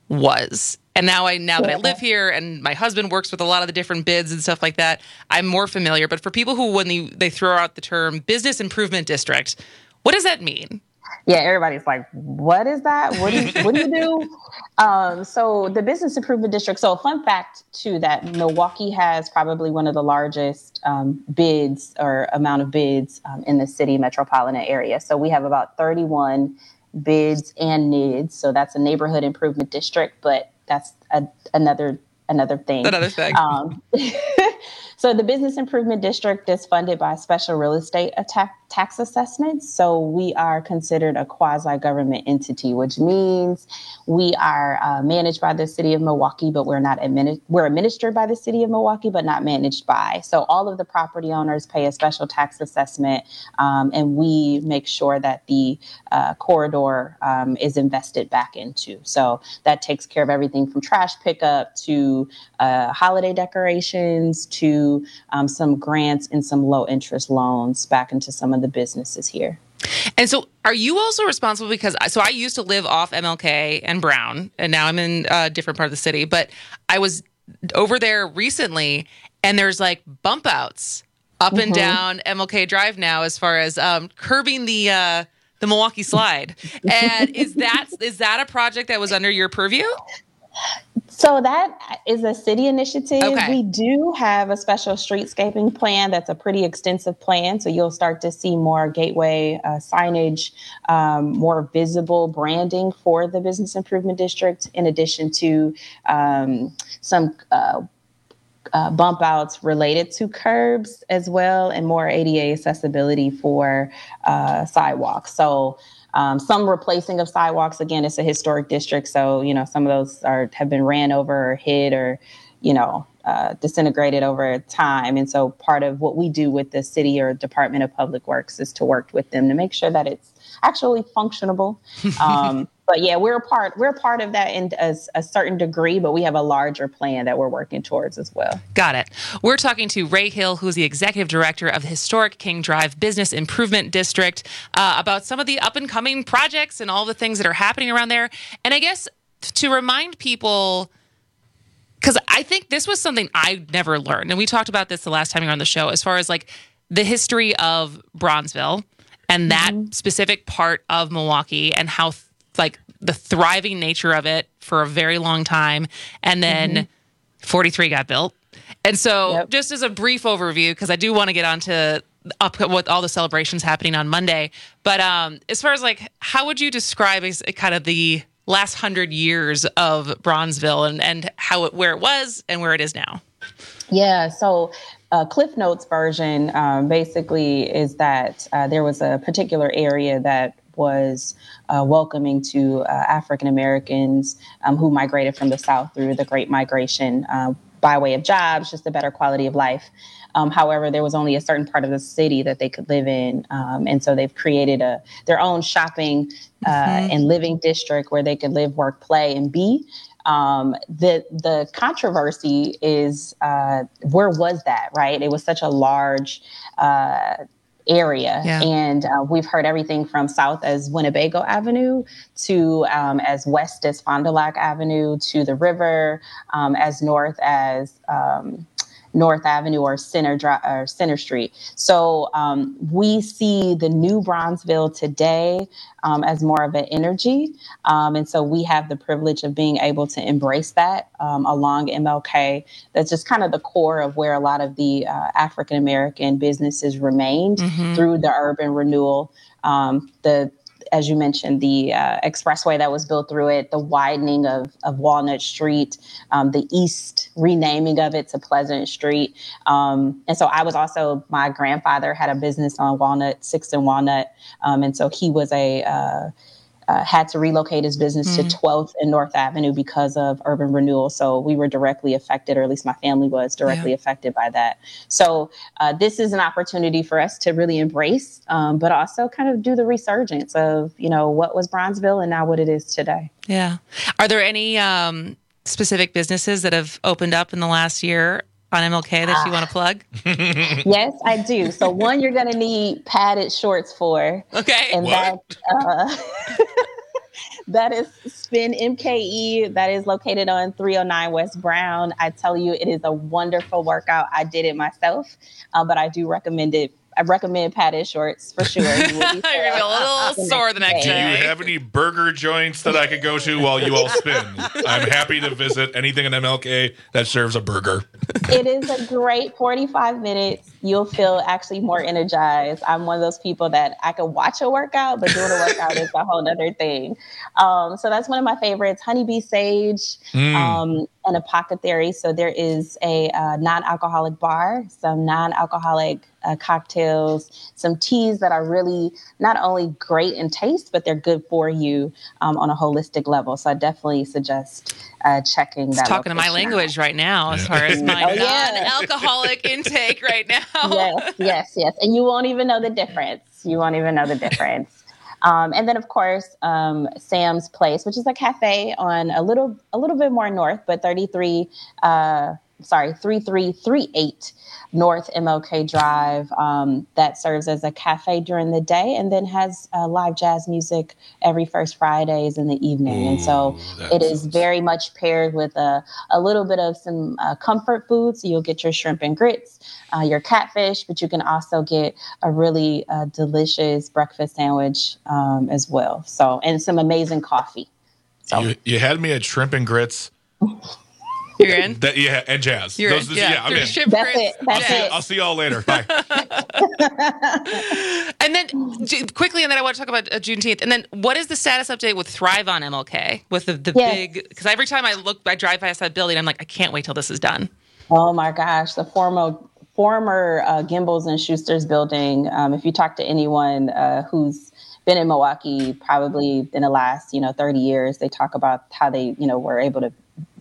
was. And now I now that I live here and my husband works with a lot of the different bids and stuff like that, I'm more familiar. But for people who, when they, they throw out the term Business Improvement District, what does that mean? Yeah, everybody's like, what is that? What do you, what do you do? Um, so the Business Improvement District, so a fun fact too, that Milwaukee has probably one of the largest um, bids or amount of bids um, in the city metropolitan area. So we have about thirty-one bids and N I Ds. So that's a neighborhood improvement district, but that's a, another another thing. Another thing. Um, so the Business Improvement District is funded by special real estate attack, tax assessments. So we are considered a quasi-government entity, which means we are uh, managed by the city of Milwaukee, but we're not admini- we're administered by the city of Milwaukee, but not managed by. So all of the property owners pay a special tax assessment, um, and we make sure that the uh, corridor um, is invested back into. So that takes care of everything from trash pickup to uh, holiday decorations to um, some grants and some low interest loans back into some of the businesses here. And so are you also responsible because, so I used to live off M L K and Brown, and now I'm in a different part of the city, but I was over there recently and there's like bump outs up mm-hmm. and down M L K Drive now as far as um, curbing the, uh, the Milwaukee slide. And is that, is that a project that was under your purview? So that is a city initiative. Okay. We do have a special streetscaping plan that's a pretty extensive plan. So you'll start to see more gateway uh, signage, um, more visible branding for the Business Improvement District, in addition to um, some uh, uh, bump outs related to curbs as well, and more A D A accessibility for uh, sidewalks. So Um, some replacing of sidewalks. Again, it's a historic district, so you know some of those are have been ran over or hit or you know uh, disintegrated over time. And so part of what we do with the city or Department of Public Works is to work with them to make sure that it's actually functionable. Um, but yeah, we're a part, we're a part of that in a, a certain degree, but we have a larger plan that we're working towards as well. Got it. We're talking to Ray Hill, who's the executive director of the historic King Drive Business Improvement District, uh, about some of the up and coming projects and all the things that are happening around there. And I guess to remind people, because I think this was something I never learned, and we talked about this the last time you were on the show, as far as like the history of Bronzeville and that mm-hmm. specific part of Milwaukee and how th- like the thriving nature of it for a very long time. And then mm-hmm. forty-three got built. And so yep. just as a brief overview, because I do want to get onto up with all the celebrations happening on Monday. But um, as far as like, how would you describe as kind of the last hundred years of Bronzeville and, and how it, where it was and where it is now? Yeah. So uh, Cliff Notes version um, basically is that uh, there was a particular area that was uh, welcoming to uh, African Americans um, who migrated from the South through the Great Migration uh, by way of jobs, just a better quality of life. Um, however, there was only a certain part of the city that they could live in. Um, and so they've created a their own shopping uh, mm-hmm. and living district where they could live, work, play, and be. Um, the the controversy is uh, where was that, right? It was such a large uh, area. Yeah. And uh, we've heard everything from south as Winnebago Avenue to um, as west as Fond du Lac Avenue to the river, um, as north as um, North Avenue or Center Dri- or Center Street. So um, we see the new Bronzeville today um, as more of an energy. Um, and so we have the privilege of being able to embrace that um, along M L K. That's just kind of the core of where a lot of the uh, African-American businesses remained mm-hmm. through the urban renewal. Um, the As you mentioned, the uh, expressway that was built through it, the widening of, of Walnut Street, um, the east renaming of it to Pleasant Street. Um, and so I was also, my grandfather had a business on Walnut, sixth and Walnut. Um, and so he was a, uh, uh, had to relocate his business mm-hmm. to twelfth and North Avenue because of urban renewal. So we were directly affected, or at least my family was directly yeah. affected by that. So uh, this is an opportunity for us to really embrace, um, but also kind of do the resurgence of, you know, what was Bronzeville and now what it is today. Yeah. Are there any um, specific businesses that have opened up in the last year on M L K that uh, you want to plug? Yes, I do. So one, you're going to need padded shorts for. Okay. And what? that, uh, that is Spin M K E. That is located on three oh nine West Brown. I tell you, it is a wonderful workout. I did it myself, uh, but I do recommend it. I recommend padded shorts for sure. You will be You're going to be a little sore the next day. day. Do you have any burger joints that I could go to while you all spin? I'm happy to visit anything in M L K that serves a burger. It is a great forty-five minutes. You'll feel actually more energized. I'm one of those people that I can watch a workout, but doing a workout is a whole other thing. Um, so that's one of my favorites. Honeybee Sage mm. um, and Apothecary. So there is a uh, non-alcoholic bar, some non-alcoholic uh, cocktails, some teas that are really not only great in taste, but they're good for you um, on a holistic level. So I definitely suggest uh, checking that. It's talking to my language right now as far as my oh, yeah. non-alcoholic intake right now. Yes, yes, yes. And you won't even know the difference. You won't even know the difference. Um, and then, of course, um, Sam's Place, which is a cafe on a little a little bit more north, but thirty-three, uh, sorry, three three three eight North M L K Drive, um, that serves as a cafe during the day and then has uh, live jazz music every first Fridays in the evening. Ooh, and so it is very much paired with a, a little bit of some uh, comfort food. So you'll get your shrimp and grits, uh, your catfish, but you can also get a really uh, delicious breakfast sandwich um, as well. So, and some amazing coffee. So. You, you had me at shrimp and grits. You're in? That, yeah, and jazz. You're Those, in. yeah, yeah, I'm in. That's it. That's I'll, see, it. I'll see y'all later. Bye. And then quickly, and then I want to talk about uh, Juneteenth. And then what is the status update with Thrive on M L K? With the, the yes. big, because every time I look, I drive past that building, I'm like, I can't wait till this is done. Oh my gosh. The former, former uh, Gimbels and Schuster's building. Um, if you talk to anyone uh, who's been in Milwaukee, probably in the last, you know, thirty years, they talk about how they, you know, were able to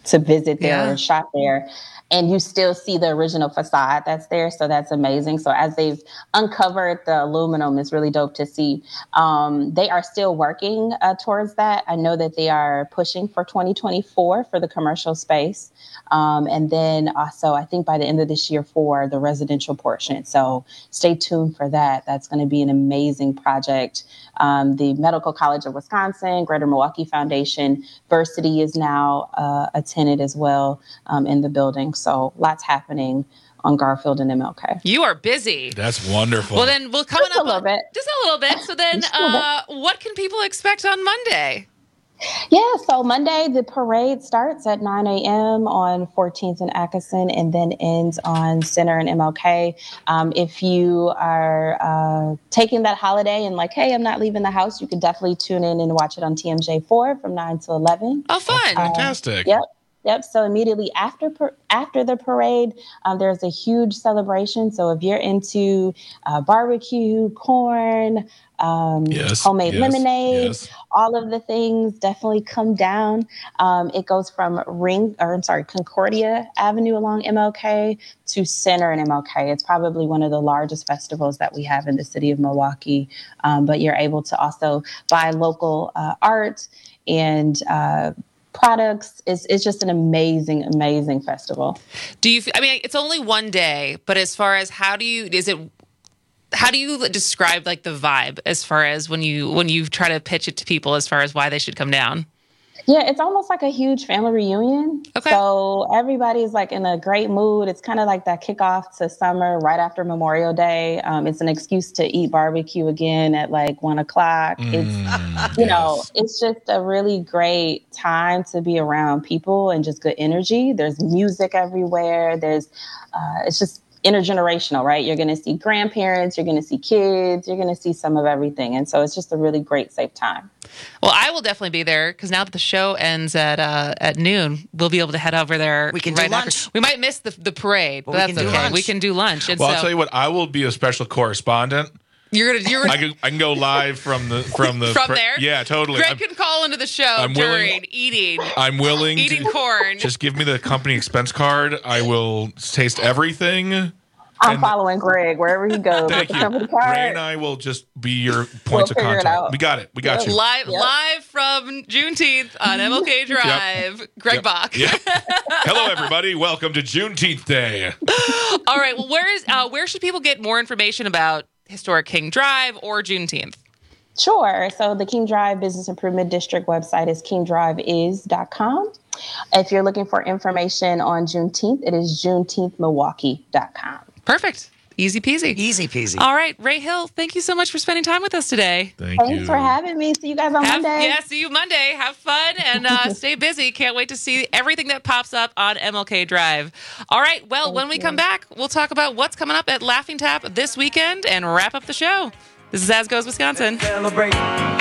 to visit there Yeah. or shop there. And you still see the original facade that's there. So that's amazing. So as they've uncovered the aluminum, it's really dope to see. Um, they are still working uh, towards that. I know that they are pushing for twenty twenty-four for the commercial space. Um, and then also, I think by the end of this year for the residential portion. So stay tuned for that. That's going to be an amazing project. Um, the Medical College of Wisconsin, Greater Milwaukee Foundation, Versity is now uh, a tenant as well um, in the building. So lots happening on Garfield and M L K. You are busy. That's wonderful. Well, then we'll coming Just up a little bit. Just a little bit. So then, Just a little uh, what can people expect on Monday? Yeah, so Monday, the parade starts at nine a.m. on fourteenth and Atkinson and then ends on Center and M L K. Um, if you are uh, taking that holiday and like, hey, I'm not leaving the house, you can definitely tune in and watch it on T M J four from nine to eleven. Oh, fun. Fantastic. Yep. Yep. So immediately after par- after the parade, um, there's a huge celebration. So if you're into uh, barbecue, corn, um, Yes, homemade yes, lemonade, yes. all of the things, definitely come down. Um, it goes from Ring, or I'm sorry, Concordia Avenue along M L K to Center and M L K. It's probably one of the largest festivals that we have in the city of Milwaukee. Um, but you're able to also buy local uh, art and uh, products. It's, it's just an amazing, amazing festival. Do you, I mean, it's only one day, but as far as how do you, is it, how do you describe like the vibe as far as when you, when you try to pitch it to people as far as why they should come down? Yeah, it's almost like a huge family reunion. Okay. So everybody's like in a great mood. It's kind of like that kickoff to summer right after Memorial Day. Um, it's an excuse to eat barbecue again at like one o'clock. Mm, it's, you know, it's just a really great time to be around people and just good energy. There's music everywhere. There's, uh, it's just intergenerational, right? You're going to see grandparents, you're going to see kids, you're going to see some of everything. And so it's just a really great, safe time. Well, I will definitely be there because now that the show ends at uh, at noon, we'll be able to head over there. We can right do lunch. After. We might miss the the parade, but, But we that's can do okay. lunch. We can do lunch. And Well, so I'll tell you what. I will be a special correspondent. you're gonna you're I gonna, can I can go live from the from the from there. Yeah, totally. Greg I'm, can call into the show I'm during willing- eating I'm willing eating to corn. just give me the company expense card. I will taste everything. I'm And- following Greg wherever he goes Thank with the you. company Ray card. and I will just be your points We'll of figure it contact. out. We got it. We got you. Live Yep. live from Juneteenth on M L K Drive. Greg Yep. Bach. Yeah. Hello, everybody. Welcome to Juneteenth Day. All right. Well, where is uh, where should people get more information about Historic King Drive or Juneteenth? Sure. So the King Drive Business Improvement District website is king drive is dot com. If you're looking for information on Juneteenth, it is juneteenth milwaukee dot com. Perfect. Easy peasy. Easy peasy. All right, Ray Hill, thank you so much for spending time with us today. Thank Thanks you. for having me. See you guys on Have, Monday. yeah, see you Monday. Have fun and uh, stay busy. Can't wait to see everything that pops up on M L K Drive. All right, well, Thank when we you. come back, we'll talk about what's coming up at Laughing Tap this weekend and wrap up the show. This is As Goes Wisconsin. Celebrate.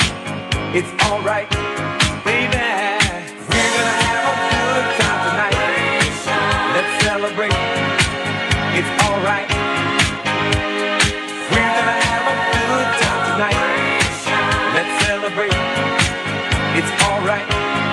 It's all right, baby. We're gonna have a good time tonight. Let's celebrate. It's all right. We're gonna have a good time tonight. Let's celebrate. It's all right.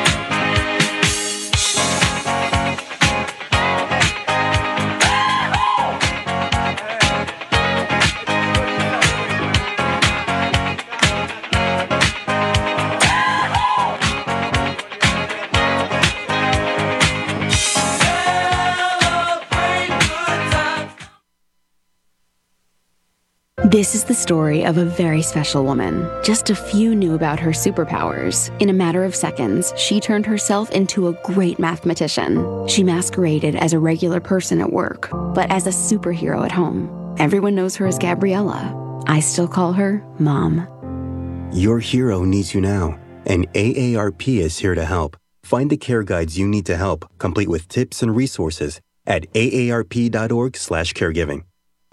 This is the story of a very special woman. Just a few knew about her superpowers. In a matter of seconds, she turned herself into a great mathematician. She masqueraded as a regular person at work, but as a superhero at home. Everyone knows her as Gabriella. I still call her Mom. Your hero needs you now, and A A R P is here to help. Find the care guides you need to help, complete with tips and resources at A A R P dot org slash caregiving.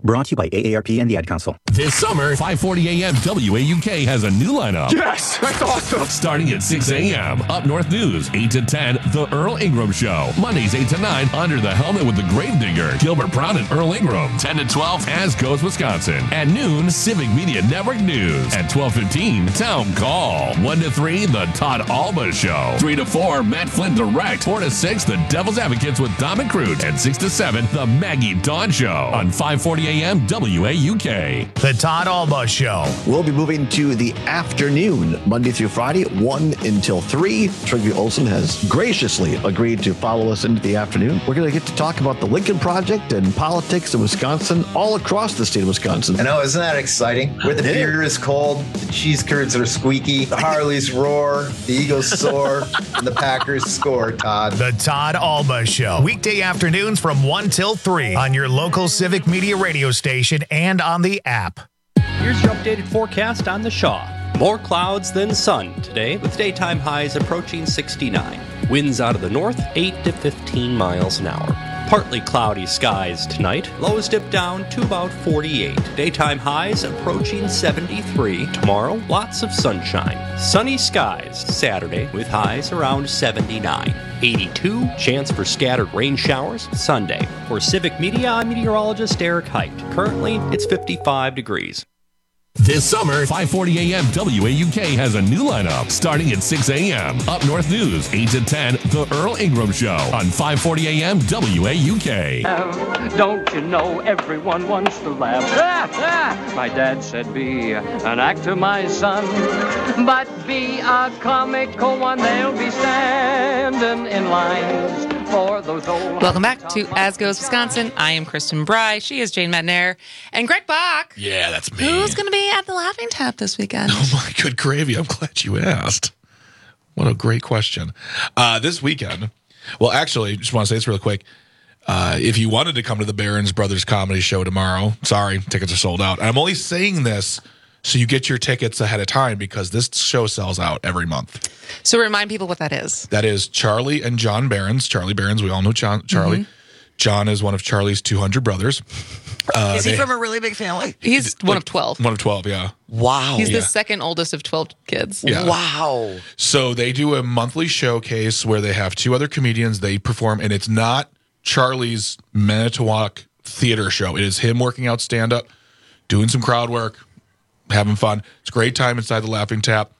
Brought to you by A A R P and the Ad Council. This summer, five forty a.m. W A U K has a new lineup. Yes, that's awesome. Starting at six a.m. Up North News, eight to ten, The Earl Ingram Show. Mondays, eight to nine, Under the Helmet with the Gravedigger, Gilbert Brown and Earl Ingram. ten to twelve, As Goes Wisconsin. At noon, Civic Media Network News. At twelve fifteen, Town Call. one to three, The Todd Alba Show. three to four, Matt Flynn Direct. four to six, The Devil's Advocates with Dom and Crute. And six to seven, The Maggie Dawn Show. On five forty a.m. W A U K. The Todd Alba Show. We'll be moving to the afternoon, Monday through Friday, one until three. Trygve Olsen has graciously agreed to follow us into the afternoon. We're going to get to talk about the Lincoln Project and politics in Wisconsin, all across the state of Wisconsin. I know, isn't that exciting? Where the beer is cold, the cheese curds are squeaky, the Harleys roar, the Eagles soar, and the Packers score, Todd. The Todd Alba Show. Weekday afternoons from one till three on your local Civic Media radio station and on the app. Here's your updated forecast on the Shaw. More clouds than sun today, with daytime highs approaching sixty-nine. Winds out of the north, eight to fifteen miles an hour. Partly cloudy skies tonight. Lows dip down to about forty-eight. Daytime highs approaching seventy-three. Tomorrow, lots of sunshine. Sunny skies Saturday with highs around seventy-nine. eighty-two, chance for scattered rain showers Sunday. For Civic Media, I'm meteorologist Eric Height. Currently, it's fifty-five degrees. This summer, five forty a.m. W A U K has a new lineup. Starting at six a.m. Up North News, eight to ten, The Earl Ingram Show. On five forty a.m. W A U K. Don't you know everyone wants to laugh? Ah, ah. My dad said be an actor, my son, but be a comical one. They'll be standing in lines for those old... Welcome back to As Goes Wisconsin. I am Kristen Bry. She is Jane Matnair. And Greg Bach. Yeah, that's me. Who's going to be at the Laughing Tap this weekend? Oh, my good gravy. I'm glad you asked. What a great question. Uh, this weekend, well, actually, just want to say this real quick. Uh, if you wanted to come to the Barons Brothers Comedy Show tomorrow, sorry, tickets are sold out. And I'm only saying this so you get your tickets ahead of time because this show sells out every month. So remind people what that is. That is Charlie and John Barons. Charlie Barons, we all know John, Charlie. Mm-hmm. John is one of Charlie's two hundred brothers. Uh, is he they, from a really big family? He's one like, of twelve. One of twelve, yeah. Wow. He's yeah. the second oldest of twelve kids. Yeah. Wow. So they do a monthly showcase where they have two other comedians. They perform, and it's not Charlie's Manitowoc theater show. It is him working out stand-up, doing some crowd work, having fun. It's a great time inside the Laughing Tap.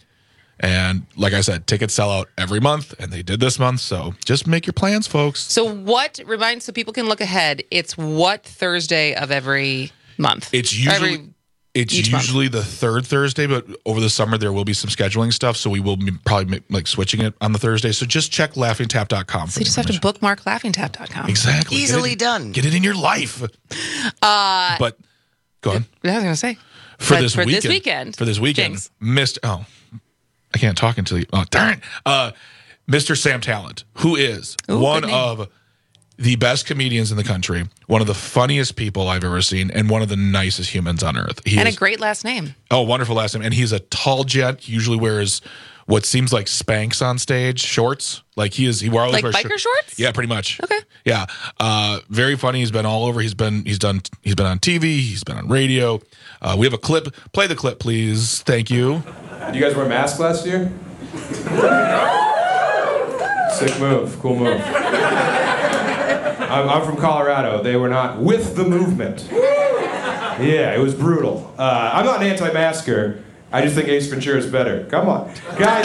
And like I said, tickets sell out every month, and they did this month. So just make your plans, folks. So what, remind, so people can look ahead, it's what Thursday of every month? It's usually every, it's usually month. the third Thursday, but over the summer there will be some scheduling stuff. So we will be probably make, like switching it on the Thursday. So just check laughing tap dot com. So you just have to bookmark laughing tap dot com. Exactly. Easily get it, done. Get it in your life. Uh, but go on. I was going to say. For, but this, for weekend, this weekend. For this weekend. Missed. Oh. I can't talk until you. Oh, darn it. Uh, Mister Sam Talent, who is Ooh, one of the best comedians in the country, one of the funniest people I've ever seen, and one of the nicest humans on earth. He and is, a great last name. Oh, wonderful last name. And he's a tall gent. He usually wears what seems like Spanx on stage, shorts. Like he is. He always like wears biker shorts? shorts? Yeah, pretty much. Okay. Yeah. Uh, very funny. He's been all over. He's been. He's done. He's been on T V. He's been on radio. Uh, we have a clip. Play the clip, please. Thank you. Did you guys wear masks last year? Sick move. Cool move. I'm, I'm from Colorado. They were not with the movement. Yeah, it was brutal. Uh, I'm not an anti-masker. I just think Ace Ventura is better. Come on. Guys.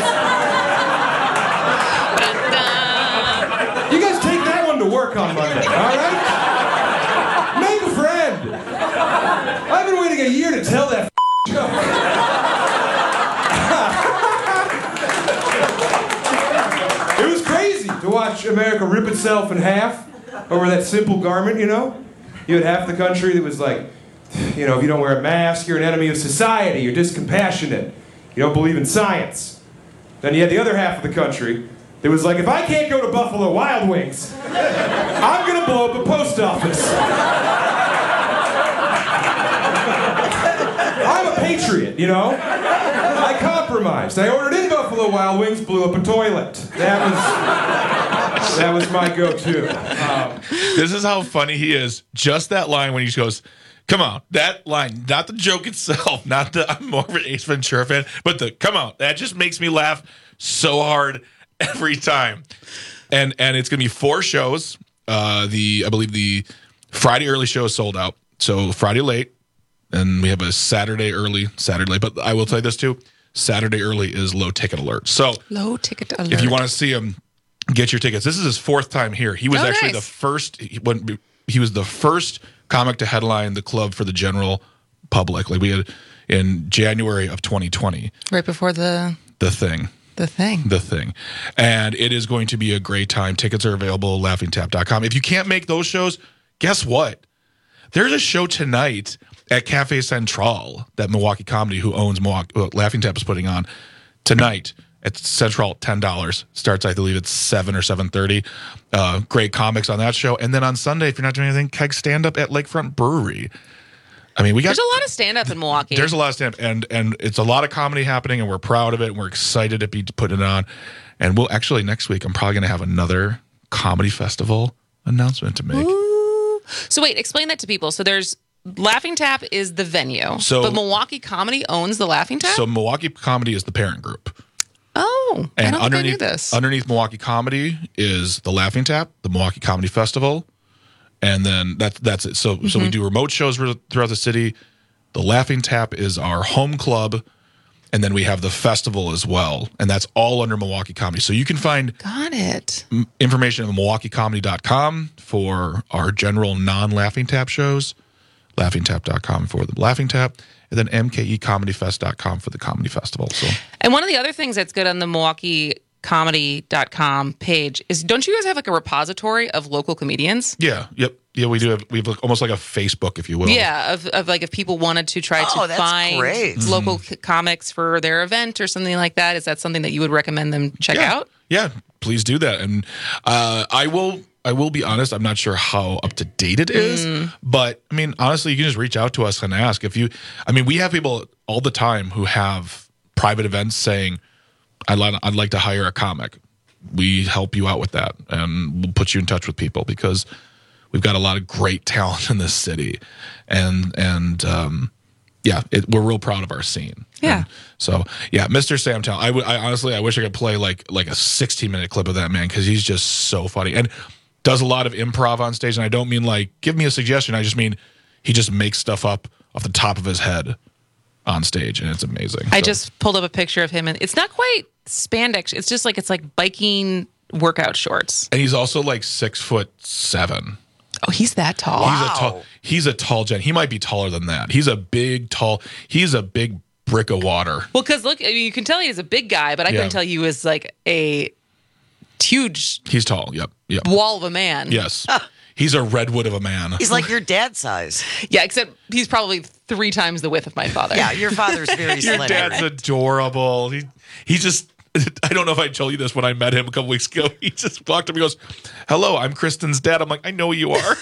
You guys take that one to work on Monday, all right? Make a friend. I've been waiting a year to tell that joke. It was crazy to watch America rip itself in half over that simple garment, you know? You had half the country that was like, you know, if you don't wear a mask, you're an enemy of society, you're discompassionate, you don't believe in science. Then you had the other half of the country that was like, if I can't go to Buffalo Wild Wings, I'm gonna blow up a post office. I'm a patriot, you know? I compromised. I ordered in Buffalo Wild Wings, blew up a toilet. That was that was my go-to. Um, this is how funny he is. Just that line when he goes, Come on, that line, not the joke itself, not the I'm more of an Ace Ventura fan, but the come on, that just makes me laugh so hard every time. And and it's gonna be four shows. Uh, the I believe the Friday early show is sold out, so Friday late, and we have a Saturday early, Saturday late. But I will tell you this too: Saturday early is low ticket alert. So low ticket alert. If you want to see him, get your tickets. This is his fourth time here. He was oh, actually nice. the first. He, when, he was the first comic to headline the club for the general public. Like we had in January of twenty twenty. Right before the the thing. The thing. The thing. And it is going to be a great time. Tickets are available, laughing tap dot com. If you can't make those shows, guess what? There's a show tonight at Cafe Central that Milwaukee Comedy, who owns Milwaukee, well, Laughing Tap, is putting on tonight at Central, ten dollars. Starts, I believe, at seven or seven thirty. Uh, great comics on that show. And then on Sunday, if you're not doing anything, keg stand-up at Lakefront Brewery. I mean, we got... There's a lot of stand-up in Milwaukee. There's a lot of stand-up, and, and it's a lot of comedy happening, and we're proud of it, and we're excited to be putting it on. And we'll actually, next week, I'm probably going to have another comedy festival announcement to make. Ooh. So wait, explain that to people. So there's... Laughing Tap is the venue, so, but Milwaukee Comedy owns the Laughing Tap? So Milwaukee Comedy is the parent group. Oh, and I don't underneath, think I knew this. Underneath Milwaukee Comedy is the Laughing Tap, the Milwaukee Comedy Festival, and then that's that's it. So mm-hmm. so we do remote shows throughout the city. The Laughing Tap is our home club, and then we have the festival as well, and that's all under Milwaukee Comedy. So you can find Got it. information at milwaukee comedy dot com for our general non-Laughing Tap shows, laughing tap dot com for the Laughing Tap, and then m k e comedy fest dot com for the comedy festival. So, and one of the other things that's good on the milwaukee comedy dot com page is, don't you guys have like a repository of local comedians? Yeah, yep. Yeah, we do have, we have almost like a Facebook, if you will. Yeah, of, of like if people wanted to try oh, to that's find great. local Mm-hmm. c- comics for their event or something like that. Is that something that you would recommend them check yeah. out? Yeah, please do that. And uh, I will I will be honest, I'm not sure how up to date it is, Mm. but I mean, honestly, you can just reach out to us and ask if you, I mean, we have people all the time who have private events saying, I'd like, I'd like to hire a comic. We help you out with that, and we'll put you in touch with people because we've got a lot of great talent in this city, and and um, yeah, it, we're real proud of our scene. Yeah. And so yeah, Mister Sam Talent. I would I honestly I wish I could play like like a sixteen minute clip of that man because he's just so funny and does a lot of improv on stage. And I don't mean like give me a suggestion. I just mean he just makes stuff up off the top of his head on stage, and it's amazing. I So- just pulled up a picture of him, and it's not quite spandex. It's just like it's like biking workout shorts. and he's also like six foot seven. Oh, he's that tall. He's a tall. He's a tall gent. He might be taller than that. He's a big, tall. He's a big brick of water. Well, because look, I mean, you can tell he's a big guy, but I Yeah. couldn't tell he was like a huge He's tall. Yep. Yep. wall of a man. Yes. He's a redwood of a man. He's like your dad's size. Yeah, except he's probably three times the width of my father. Yeah, your father's very Your slender. dad's adorable. He he just. I don't know if I told you this when I met him a couple weeks ago. He just walked up and goes, "Hello, I'm Kristen's dad." I'm like, "I know you are.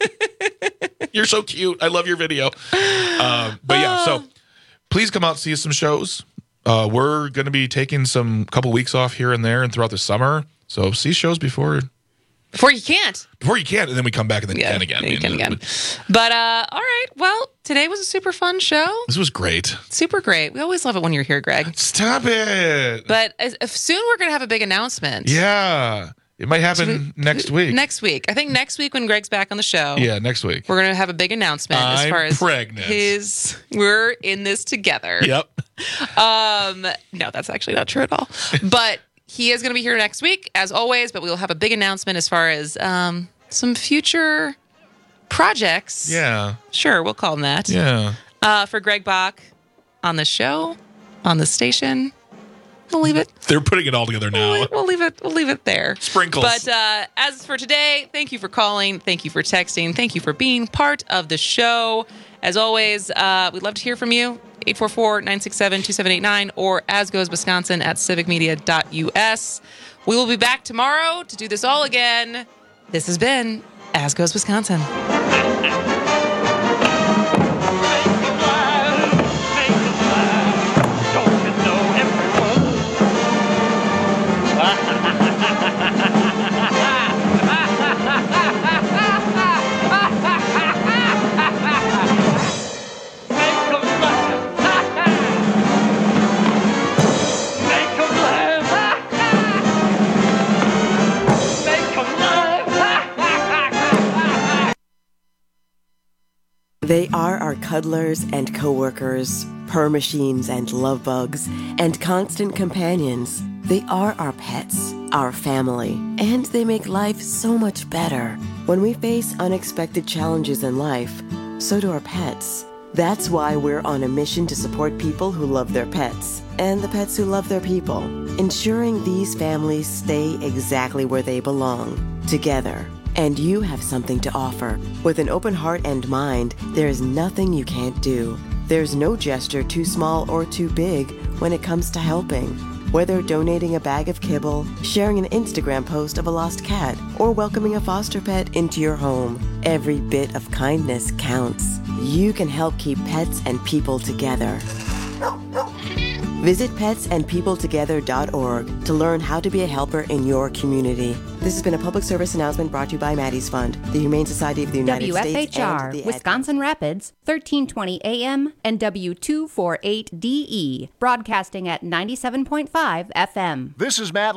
You're so cute. I love your video." Um, but yeah, so please come out and see some shows. Uh, we're going to be taking some couple weeks off here and there and throughout the summer. So see shows before Before you can't. before you can, and then we come back and then Yeah, can again. then you can again. But uh, all right. Well, today was a super fun show. This was great. Super great. We always love it when you're here, Greg. Stop it. But as, if soon we're going to have a big announcement. Yeah, it might happen next week. Next week. I think next week when Greg's back on the show. Yeah, next week. We're going to have a big announcement as I'm far as pregnant. his we're in this together. Yep. Um no, that's actually not true at all. But he is going to be here next week as always, but we'll have a big announcement as far as um some future projects. Yeah. Sure, we'll call them that. Yeah. Uh for Greg Bach on the show, on the station. We'll leave it They're putting it all together now. We'll leave it. We'll leave it there. Sprinkles. But uh, as for today, thank you for calling. Thank you for texting. Thank you for being part of the show. As always, uh, we'd love to hear from you. eight four four, nine six seven, two seven eight nine or asgoeswisconsin at civic media dot u s. We will be back tomorrow to do this all again. This has been As Goes Wisconsin. They are our cuddlers and coworkers, purr machines and love bugs, and constant companions. They are our pets, our family, and they make life so much better. When we face unexpected challenges in life, so do our pets. That's why we're on a mission to support people who love their pets and the pets who love their people, ensuring these families stay exactly where they belong, together. And you have something to offer. With an open heart and mind, there is nothing you can't do. There's no gesture too small or too big when it comes to helping. Whether donating a bag of kibble, sharing an Instagram post of a lost cat, or welcoming a foster pet into your home, every bit of kindness counts. You can help keep pets and people together. Visit pets and people together dot org to learn how to be a helper in your community. This has been a public service announcement brought to you by Maddie's Fund, the Humane Society of the United W F H R, States, and the Wisconsin Rapids, thirteen twenty A M and W two forty-eight D E, broadcasting at ninety-seven point five F M. This is Matt